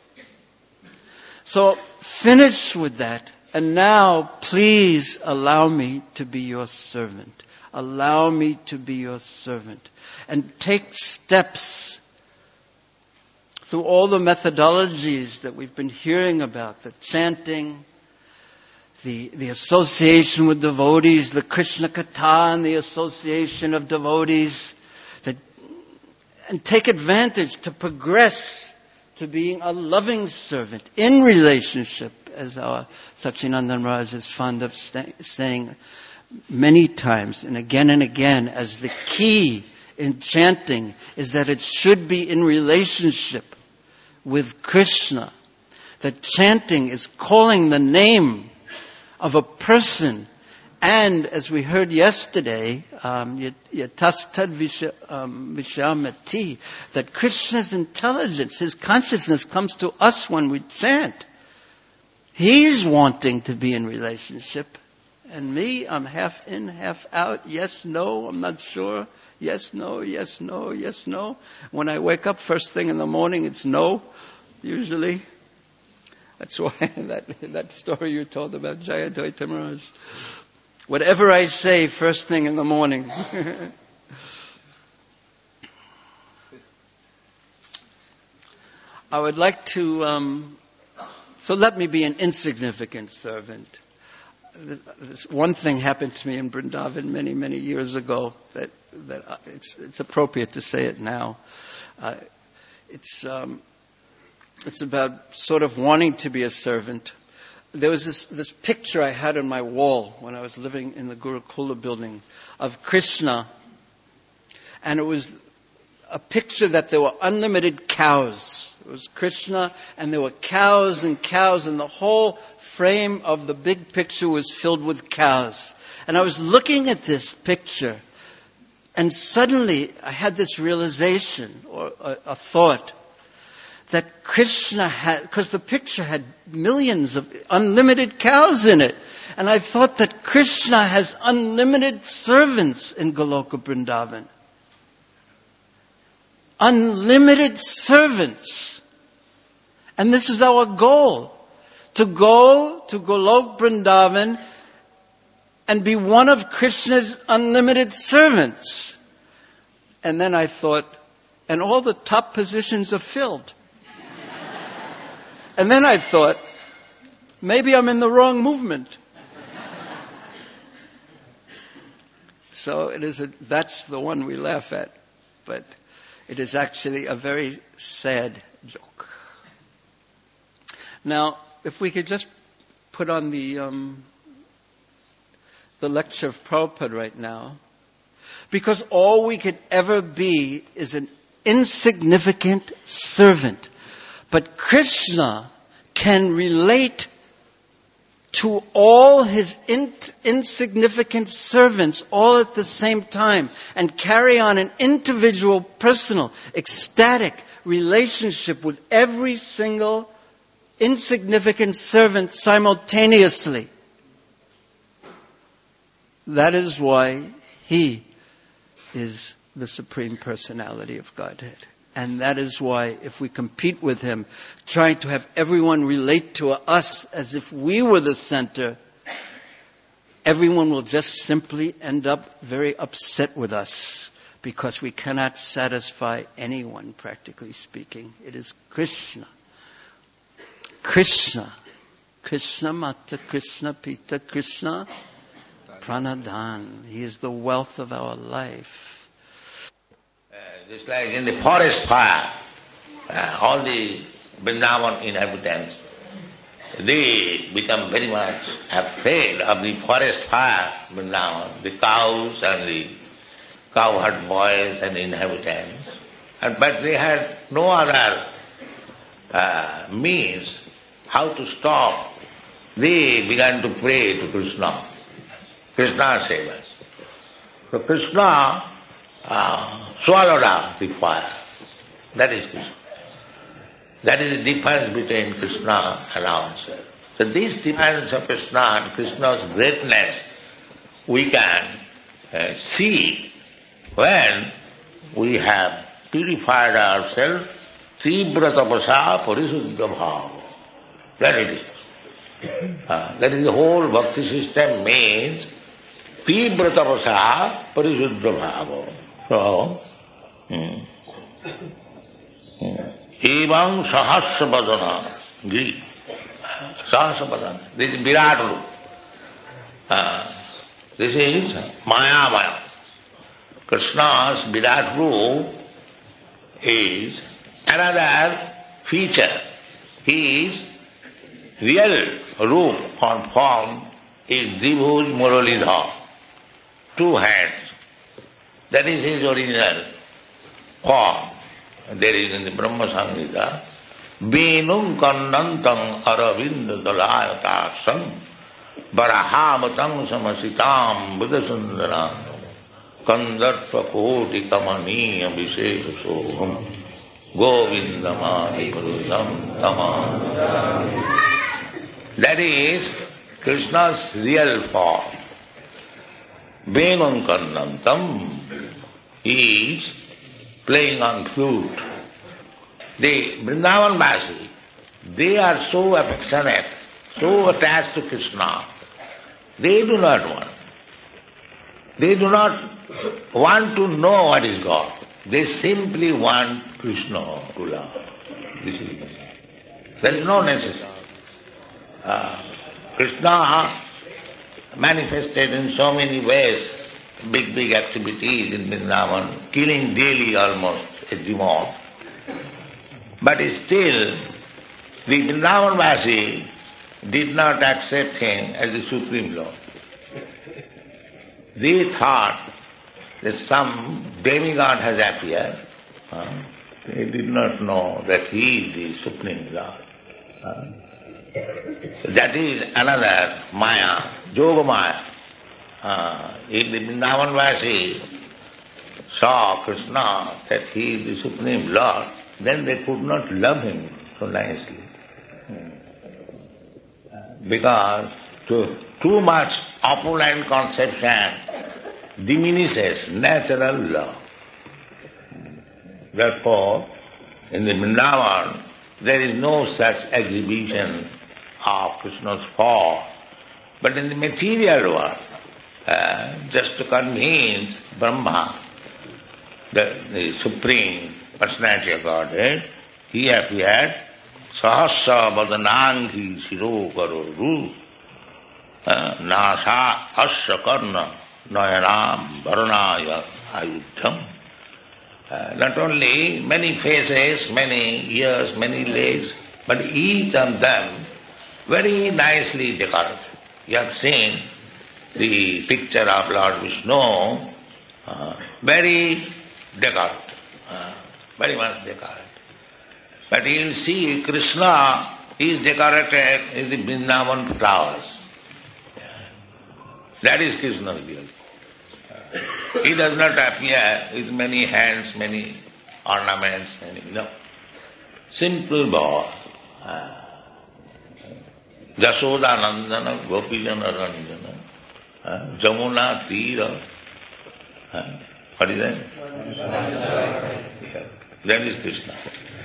So finish with that, and now please allow me to be your servant. Allow me to be your servant. And take steps through all the methodologies that we've been hearing about, the chanting, The, the association with devotees, the Krishna Katha and the association of devotees, that, and take advantage to progress to being a loving servant in relationship, as our Satchidananda Maharaj is fond of st- saying many times and again and again, as the key in chanting is that it should be in relationship with Krishna. That chanting is calling the name of a person, and as we heard yesterday, um, yatastad vishamati, that Krishna's intelligence, his consciousness comes to us when we chant. He's wanting to be in relationship, and me, I'm half in, half out. Yes, no, I'm not sure. Yes, no, yes, no, yes, no. When I wake up first thing in the morning, it's no, usually. That's why that that story you told about Jayadvaita Maharaj. Whatever I say first thing in the morning. I would like to, um, so let me be an insignificant servant. This one thing happened to me in Vrindavan many, many years ago that, that it's, it's appropriate to say it now. Uh, it's... Um, It's about sort of wanting to be a servant. There was this, this picture I had on my wall when I was living in the Gurukula building of Krishna and it was a picture that there were unlimited cows. It was Krishna, and there were cows and cows, and the whole frame of the big picture was filled with cows. And I was looking at this picture, and suddenly I had this realization, or a, a thought, that Krishna had, because the picture had millions of unlimited cows in it, and I thought that Krishna has unlimited servants in Goloka Vrindavan. Unlimited servants. And this is our goal. To go to Goloka Vrindavan and be one of Krishna's unlimited servants. And then I thought, and all the top positions are filled. And then I thought, maybe I'm in the wrong movement. So it is a, that's the one we laugh at. But it is actually a very sad joke. Now, if we could just put on the um, the lecture of Prabhupada right now, because all we could ever be is an insignificant servant. But Krishna can relate to all his in- insignificant servants all at the same time and carry on an individual, personal, ecstatic relationship with every single insignificant servant simultaneously. That is why he is the Supreme Personality of Godhead. And that is why if we compete with him, trying to have everyone relate to us as if we were the center, everyone will just simply end up very upset with us because we cannot satisfy anyone, practically speaking. It is Krishna. Krishna. Krishna Mata, Krishna Pita, Krishna Pranadhan. He is the wealth of our life. Just like in the forest fire, uh, all the Vrindavan inhabitants, they become very much afraid of the forest fire, Vrindavan, the cows and the cowherd boys and the inhabitants. And, but they had no other uh, means how to stop. They began to pray to Krishna. Krishna save us. So Krishna Uh, swallowed up the fire. That is Krishna. That is the difference between Krishna and ourselves. So this difference of Krishna and Krishna's greatness we can uh, see when we have purified ourselves, tibra tapasa parisuddha bhava. That it is. Uh, that is the whole bhakti system means tibra tapasa parisuddha bhava. So, hmm. Evam sahasrabhadana, Giri, sahasrabhadana. This is Virat Rup. Uh, this is Maya Maya. Krishna's Virat Rup is another feature. His real Rup or form is Dvibhuj Muralidhar, two hands. That is his original form. There is in the Brahma Samhita, Venum Kannantam Aravinda Dalayataksam Barahamatam Samasitam Buddhasundaram Kandartva Koti Kamaniya Visheshoham Govindamani Purusam Tamam. That is Krishna's real form. Venam Kannantam is playing on flute. The Vrindavan Vasi, they are so affectionate, so attached to Krishna. They do not want. They do not want to know what is God. They simply want Krishna to love. This is, there is no necessity. Uh, Krishna manifested in so many ways, big, big activities in Vrindavan, killing daily almost a demon. But still, the Vrindavan-Vasi did not accept him as the Supreme Lord. They thought that some demigod has appeared. Uh, he did not know that he is the Supreme Lord. Uh, that is another Maya, Yoga Maya. Uh, if the Vrindavanvasi saw Krishna that he is the Supreme Lord, then they could not love him so nicely. Because too, too much opulent conception diminishes natural love. Therefore, in the Vrindavan, there is no such exhibition of Krishna's form. But in the material world, uh, just to convince Brahma, the, the Supreme Personality of Godhead, he appeared, Sahasra Vadanangi Shiro Karoru, Nasa Asya Karna Nayanam Varanaya Ayudham. Uh, not only many faces, many ears, many legs, but each of them very nicely decorated. You have seen the picture of Lord Vishnu, uh, very decorated, uh, very much decorated. But you will see Krishna is decorated in the Vrindavan flowers. That is Krishna's beauty. He does not appear with many hands, many ornaments, many, no. Simple boy. Uh, Jasoda Nandana, Gopijana Ranjana, uh, Jamuna Tira. Uh, what is that? That is Krishna.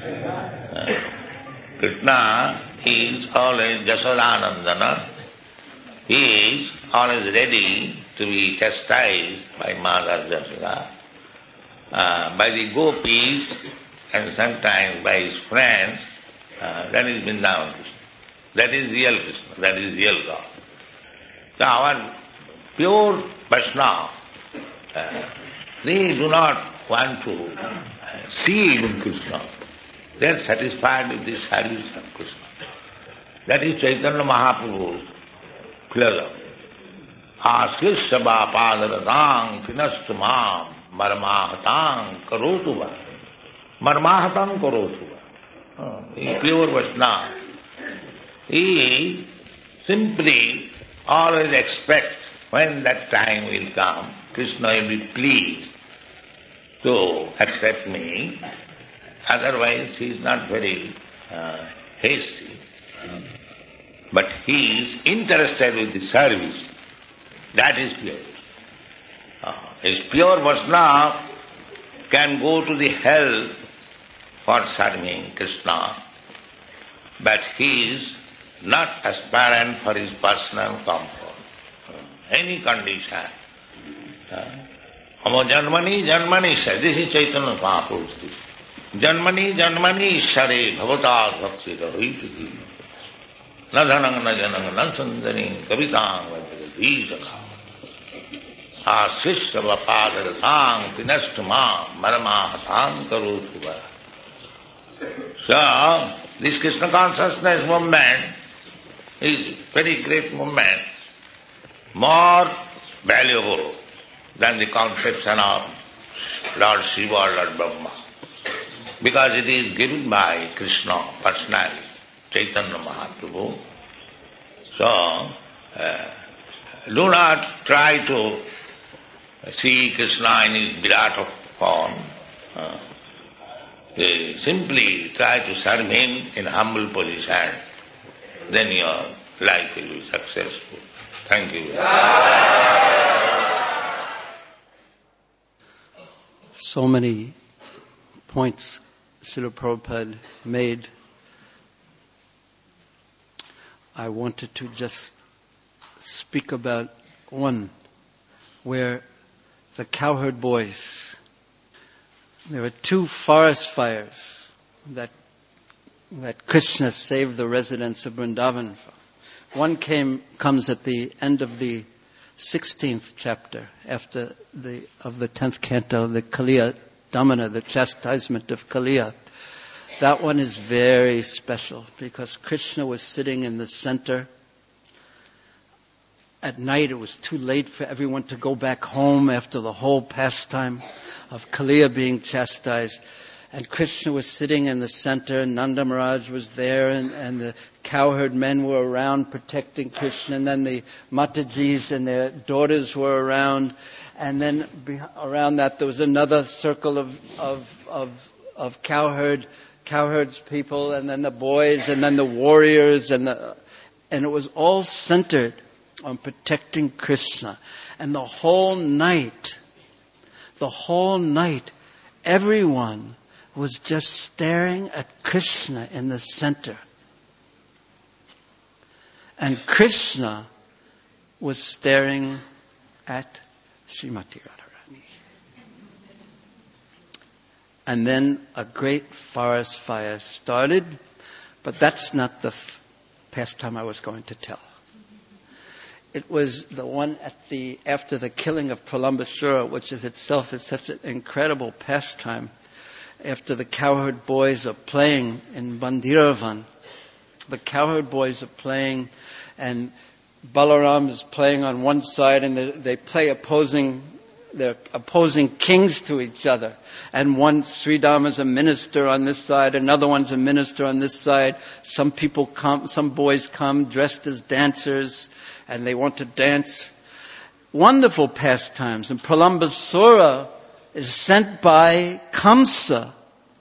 Uh, Krishna is always Jasodanandana. He is always ready to be chastised by Mother Jasoda, uh, by the gopis, and sometimes by his friends. Uh, that is Vrindavan Krishna. That is real Krishna. That is real God. So our pure Vaishnava, uh, they do not want to see even Krishna. They are satisfied with the service of Krishna. That is Chaitanya Mahaprabhu's pleasure. Aslishya bapadratang pinastumam marmahatang karotuva. Marmahatang karotuva. Oh, the pure Vaishnava, he simply always expects when that time will come, Krishna will be pleased to accept me. Otherwise he is not very uh, hasty. But he is interested with the service. That is pure. Uh, his pure Vaishnava can go to the hell for serving Krishna, but he is not aspirant for his personal comfort. Uh, any condition. Amo janmani janmani ishare. This is Chaitanya Mahaprabhu's teaching. Janmani janmani ishare bhavata bhakti rahiti. Na dhanang na janang na sundari kavitang vajradhijaka. Asishya vapadratang pinastumam maramahatang karotuva. So, this Krishna consciousness movement is very great movement, more valuable than the conception of Lord Shiva or Lord Brahma, because it is given by Krishna personally, Chaitanya Mahaprabhu. So, uh, do not try to see Krishna in his Virat form. Uh, simply try to serve him in humble position. Then your life will be successful. Thank you. So many points Srila Prabhupada made. I wanted to just speak about one where the cowherd boys, there were two forest fires that that Krishna saved the residents of Vrindavan from. One came comes at the end of the sixteenth chapter, after the of the tenth canto, the Kaliya Damana, the chastisement of Kaliya. That one is very special because Krishna was sitting in the center at night it was too late for everyone to go back home after the whole pastime of Kaliya being chastised. And Krishna was sitting in the center, and Nanda Maharaj was there, and, and the cowherd men were around protecting Krishna, and then the Matajis and their daughters were around, and then around that there was another circle of of of, of cowherd cowherds people, and then the boys, and then the warriors, and the and it was all centered on protecting Krishna. And the whole night, the whole night, everyone was just staring at Krishna in the center. And Krishna was staring at Srimati Radharani. And then a great forest fire started, but that's not the f- pastime I was going to tell. It was the one at the after the killing of Pralambasura, which is itself is such an incredible pastime. After the cowherd boys are playing in Bandiravan, the cowherd boys are playing, and Balaram is playing on one side, and they, they play opposing, they're opposing kings to each other. And one Sridham is a minister on this side, another one's a minister on this side. Some people come, some boys come dressed as dancers, and they want to dance. Wonderful pastimes. And Pralambasura is sent by Kamsa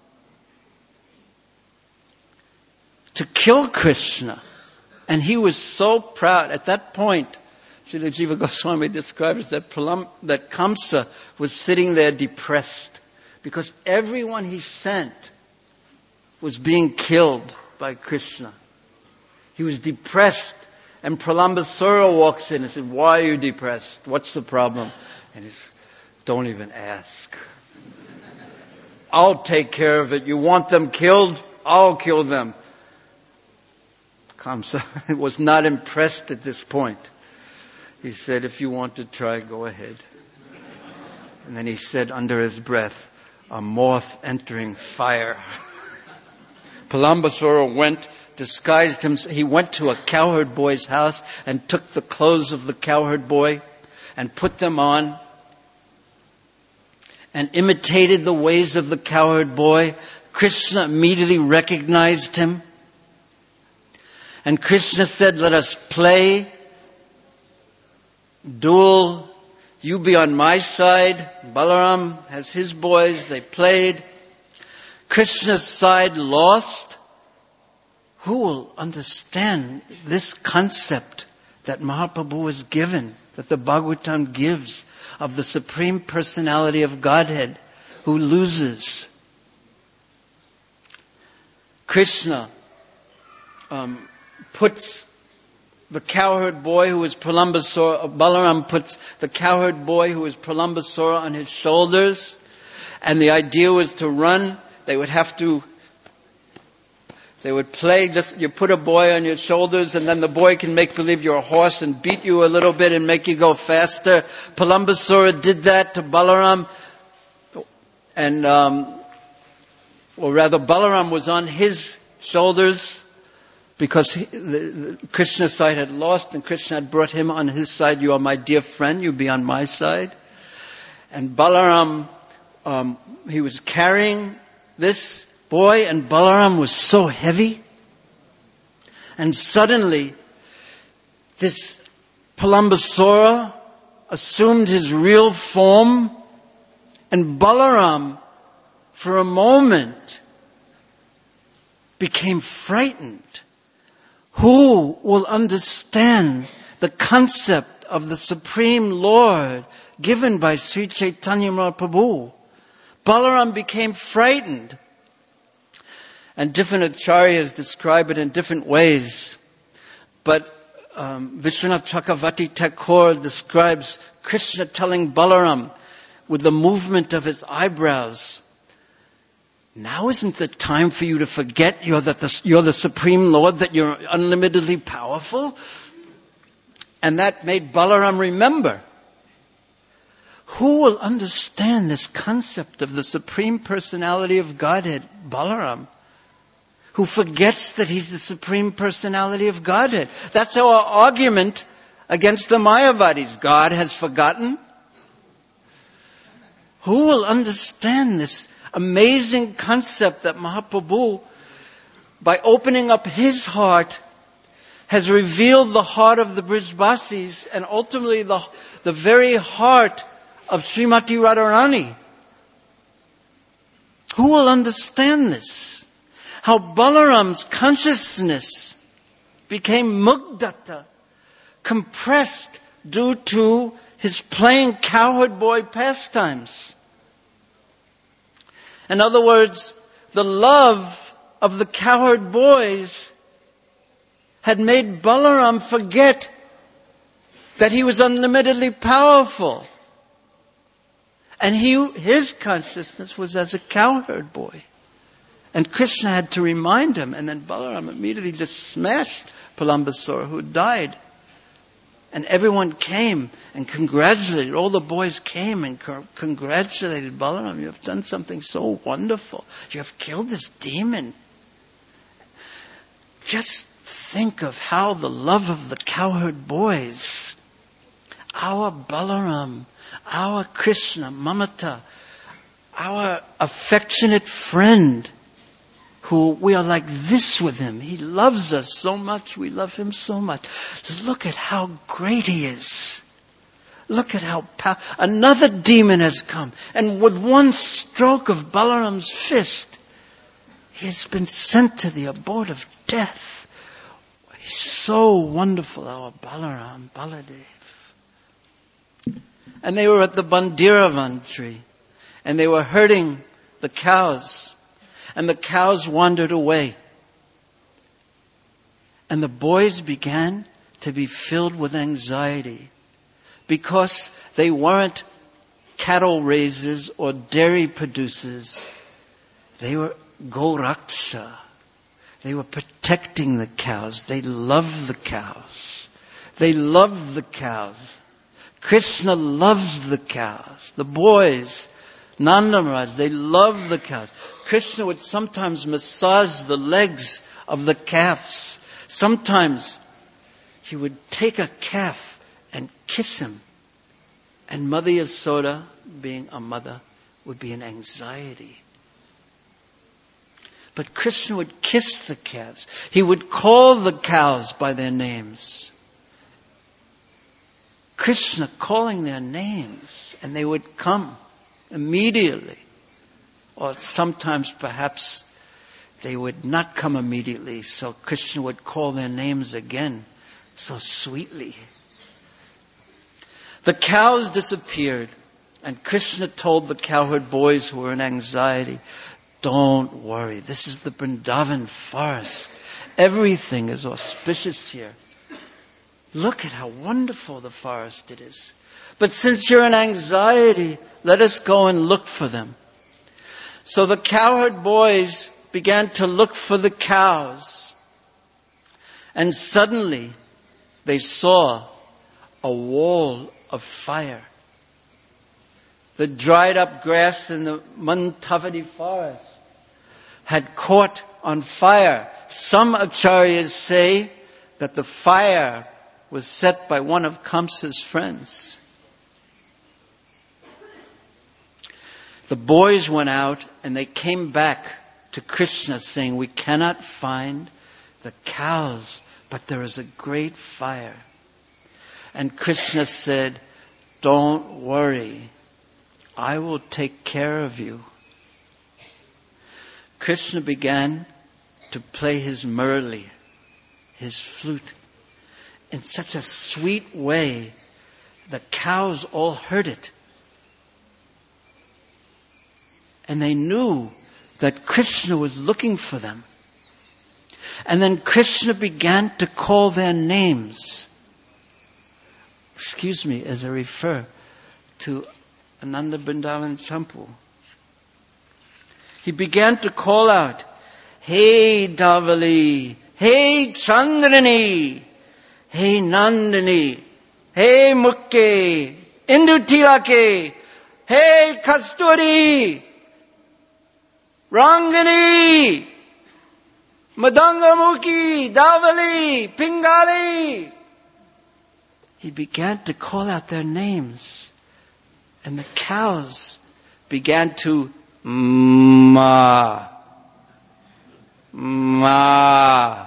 to kill Krishna. And he was so proud. At that point, Srila Jiva Goswami describes that, Pralam, that Kamsa was sitting there depressed because everyone he sent was being killed by Krishna. He was depressed. And Pralambasura walks in and said, "Why are you depressed? What's the problem?" And he says, "Don't even ask. I'll take care of it. You want them killed? I'll kill them." Kamsa was not impressed at this point. He said, "If you want to try, go ahead." And then he said under his breath, "A moth entering fire." Pralambasura went, disguised himself. He went to a cowherd boy's house and took the clothes of the cowherd boy and put them on and imitated the ways of the cowherd boy. Krishna immediately recognized him. And Krishna said, "Let us play, duel. You be on my side." Balaram has his boys. They played. Krishna's side lost. Who will understand this concept that Mahaprabhu was given, that the Bhagavatam gives, of the Supreme Personality of Godhead who loses? Krishna um, puts the cowherd boy who is Pralambasura, Balaram puts the cowherd boy who is Pralambasura on his shoulders, and the idea was to run. They would have to They would play, just, you put a boy on your shoulders and then the boy can make believe you're a horse and beat you a little bit and make you go faster. Pralambasura did that to Balaram. And, um, or rather Balaram was on his shoulders because he, the, the, Krishna's side had lost and Krishna had brought him on his side. "You are my dear friend, you be on my side." And Balaram, um, he was carrying this boy, and Balaram was so heavy. And suddenly, this Pralambasura assumed his real form, and Balaram, for a moment, became frightened. Who will understand the concept of the Supreme Lord given by Sri Chaitanya Mahaprabhu? Balaram became frightened. And different acharyas describe it in different ways. But um, Vishwanath Chakravarti Thakur describes Krishna telling Balaram with the movement of his eyebrows, "Now isn't the time for you to forget you're the, you're the Supreme Lord, that you're unlimitedly powerful." And that made Balaram remember. Who will understand this concept of the Supreme Personality of Godhead? Balaram, who forgets that he's the Supreme Personality of Godhead. That's our argument against the Mayavadis. God has forgotten? Who will understand this amazing concept that Mahaprabhu, by opening up his heart, has revealed the heart of the Brijbasis and ultimately the, the very heart of Srimati Radharani? Who will understand this? How Balaram's consciousness became mugdata, compressed due to his playing cowherd boy pastimes. In other words, the love of the cowherd boys had made Balaram forget that he was unlimitedly powerful. And he, his consciousness was as a cowherd boy. And Krishna had to remind him, and then Balaram immediately just smashed Palambasura, who died. And everyone came and congratulated. All the boys came and congratulated Balaram. You have done something so wonderful. You have killed this demon. Just think of how the love of the cowherd boys, our Balaram, our Krishna, Mamata, our affectionate friend, who we are like this with him. He loves us so much. We love him so much. Look at how great he is. Look at how pow- another demon has come. And with one stroke of Balaram's fist, he has been sent to the abode of death. He's so wonderful, our Balaram, Baladev. And they were at the Bandiravan tree. And they were herding the cows. And the cows wandered away. And the boys began to be filled with anxiety because they weren't cattle raisers or dairy producers. They were Goraksha. They were protecting the cows. They loved the cows. They loved the cows. Krishna loves the cows. The boys, Nanda Maharaj, they loved the cows. Krishna would sometimes massage the legs of the calves. Sometimes he would take a calf and kiss him. And Mother Yasoda, being a mother, would be in anxiety. But Krishna would kiss the calves. He would call the cows by their names. Krishna calling their names, and they would come immediately. Or sometimes perhaps they would not come immediately, so Krishna would call their names again so sweetly. The cows disappeared, and Krishna told the cowherd boys who were in anxiety, don't worry, this is the Vrindavan forest. Everything is auspicious here. Look at how wonderful the forest it is. But since you're in anxiety, let us go and look for them. So the cowherd boys began to look for the cows. And suddenly they saw a wall of fire. The dried up grass in the Mantavadi forest had caught on fire. Some acharyas say that the fire was set by one of Kamsa's friends. The boys went out and they came back to Krishna saying, we cannot find the cows, but there is a great fire. And Krishna said, don't worry, I will take care of you. Krishna began to play his murli, his flute, in such a sweet way, the cows all heard it. And they knew that Krishna was looking for them. And then Krishna began to call their names. Excuse me, as I refer to Ananda Vrindavan Champu. He began to call out, Hey Davali, Hey Chandrani, Hey Nandini, Hey Mukke, Indutilake, Hey Kasturi, Rangani, Madangamuki, Davali, Pingali. he began to call out their names. And the cows began to maa, maa.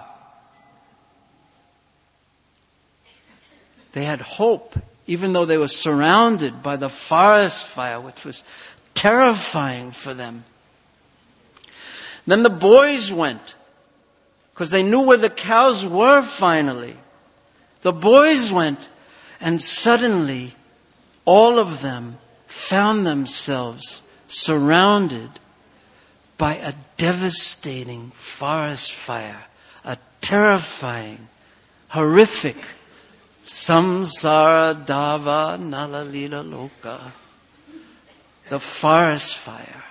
They had hope, even though they were surrounded by the forest fire, which was terrifying for them. Then the boys went, because they knew where the cows were finally. The boys went, and suddenly all of them found themselves surrounded by a devastating forest fire, a terrifying, horrific samsara dava nalalila loka, the forest fire.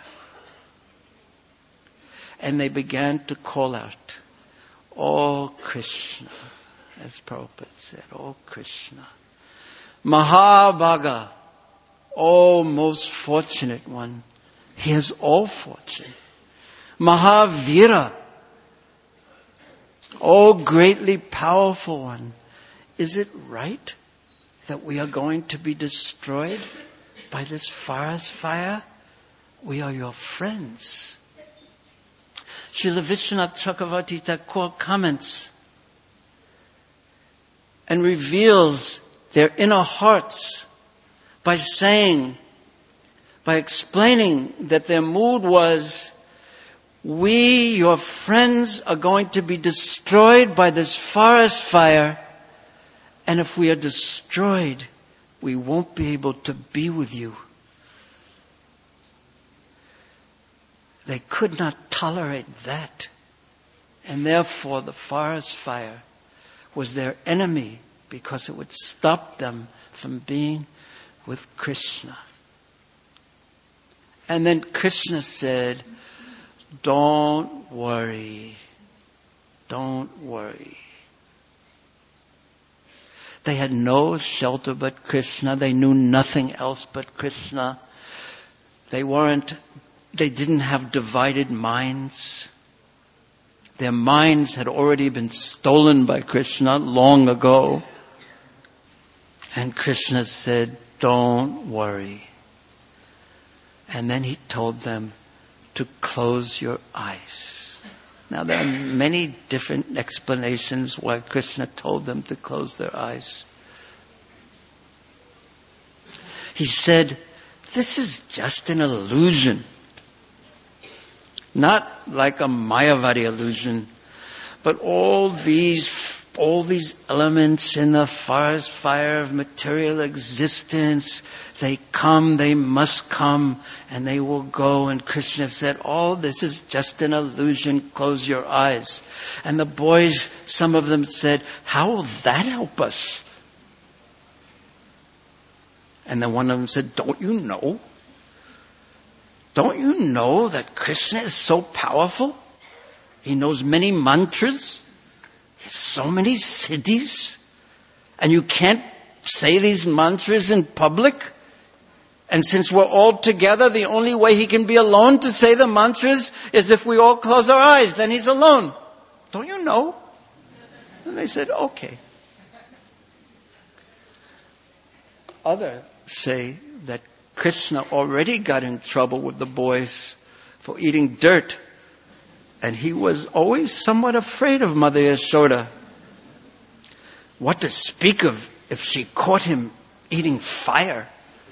And they began to call out, "Oh Krishna," as Prabhupada said, "Oh Krishna. Mahabhaga, oh most fortunate one. He has all fortune. Mahavira, oh greatly powerful one. Is it right that we are going to be destroyed by this forest fire? We are your friends." Srila Vishwanath Chakravarti Thakur comments and reveals their inner hearts by saying, by explaining that their mood was, we, your friends, are going to be destroyed by this forest fire, and if we are destroyed, we won't be able to be with you. They could not tolerate that. And therefore the forest fire was their enemy, because it would stop them from being with Krishna. And then Krishna said, "Don't worry. Don't worry." They had no shelter but Krishna. They knew nothing else but Krishna. They weren't They didn't have divided minds. Their minds had already been stolen by Krishna long ago. And Krishna said, "Don't worry." And then he told them to close your eyes. Now there are many different explanations why Krishna told them to close their eyes. He said, this is just an illusion. Not like a Mayavadi illusion, but all these, all these elements in the forest fire of material existence, they come, they must come, and they will go. And Krishna said, "Oh, this is just an illusion, close your eyes." And the boys, some of them said, "How will that help us?" And then one of them said, "Don't you know? Don't you know that Krishna is so powerful? He knows many mantras. He has so many siddhis. And you can't say these mantras in public. And since we're all together, the only way he can be alone to say the mantras is if we all close our eyes. Then he's alone. Don't you know?" And they said, "Okay." Others say that Krishna already got in trouble with the boys for eating dirt. And he was always somewhat afraid of Mother Yashoda. What to speak of if she caught him eating fire?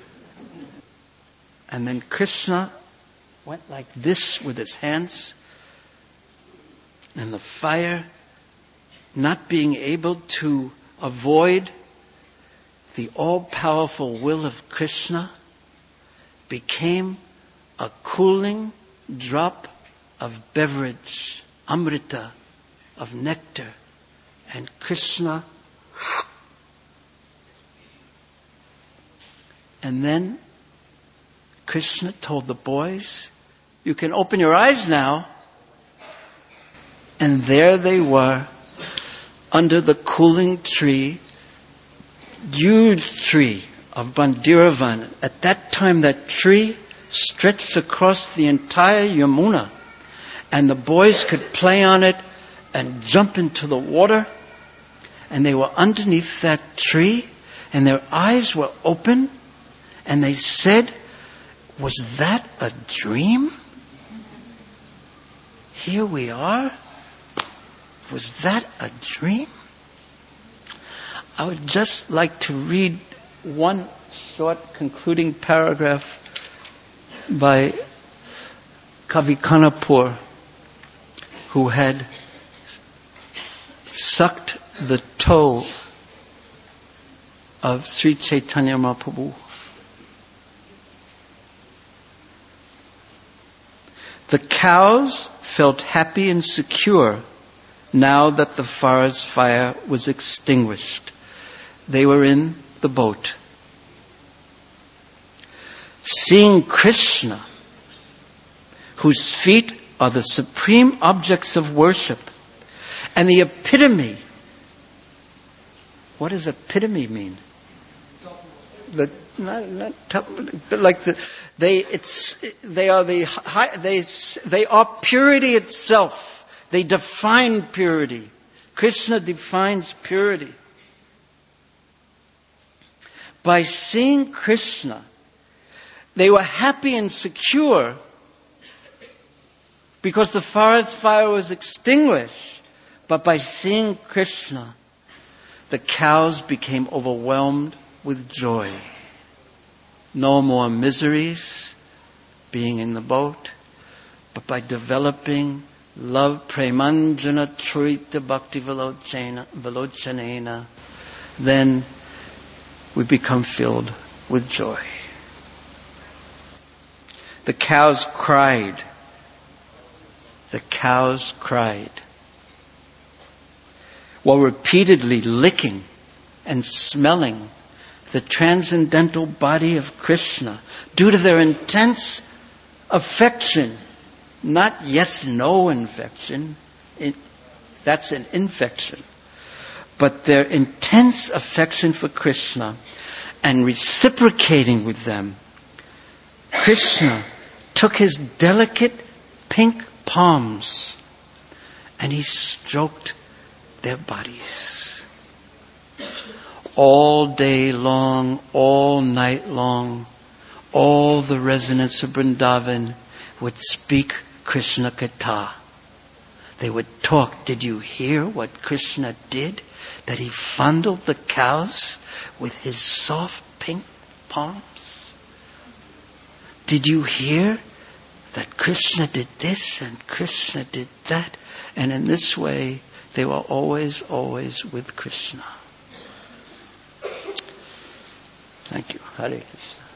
And then Krishna went like this with his hands. And the fire, not being able to avoid the all-powerful will of Krishna, became a cooling drop of beverage, amrita, of nectar. And Krishna, and then Krishna told the boys, "You can open your eyes now." And there they were, under the cooling tree, huge tree of Bandiravan. At that time, that tree stretched across the entire Yamuna, and the boys could play on it and jump into the water. And they were underneath that tree, and their eyes were open, and they said, "Was that a dream? Here we are. Was that a dream?" I would just like to read one short concluding paragraph by Kavi Kanapur, who had sucked the toe of Sri Chaitanya Mahaprabhu. The cows felt happy and secure now that the forest fire was extinguished. They were in the boat. Seeing Krishna, whose feet are the supreme objects of worship and the epitome. What does epitome mean? The, not, not top, but like the, they, it's, they are the high, they, they are purity itself. They define purity. Krishna defines purity. By seeing Krishna, they were happy and secure because the forest fire was extinguished. But by seeing Krishna, the cows became overwhelmed with joy. No more miseries being in the boat, but by developing love, premanjana trita bhakti velochanena, then we become filled with joy. The cows cried. The cows cried. While repeatedly licking and smelling the transcendental body of Krishna due to their intense affection, not yes-no infection, that's an infection, but their intense affection for Krishna and reciprocating with them, Krishna took his delicate pink palms and he stroked their bodies. All day long, all night long, all the residents of Vrindavan would speak Krishna Katha. They would talk. Did you hear what Krishna did? That he fondled the cows with his soft pink palms? Did you hear that Krishna did this and Krishna did that? And in this way, they were always, always with Krishna. Thank you. Hare Krishna.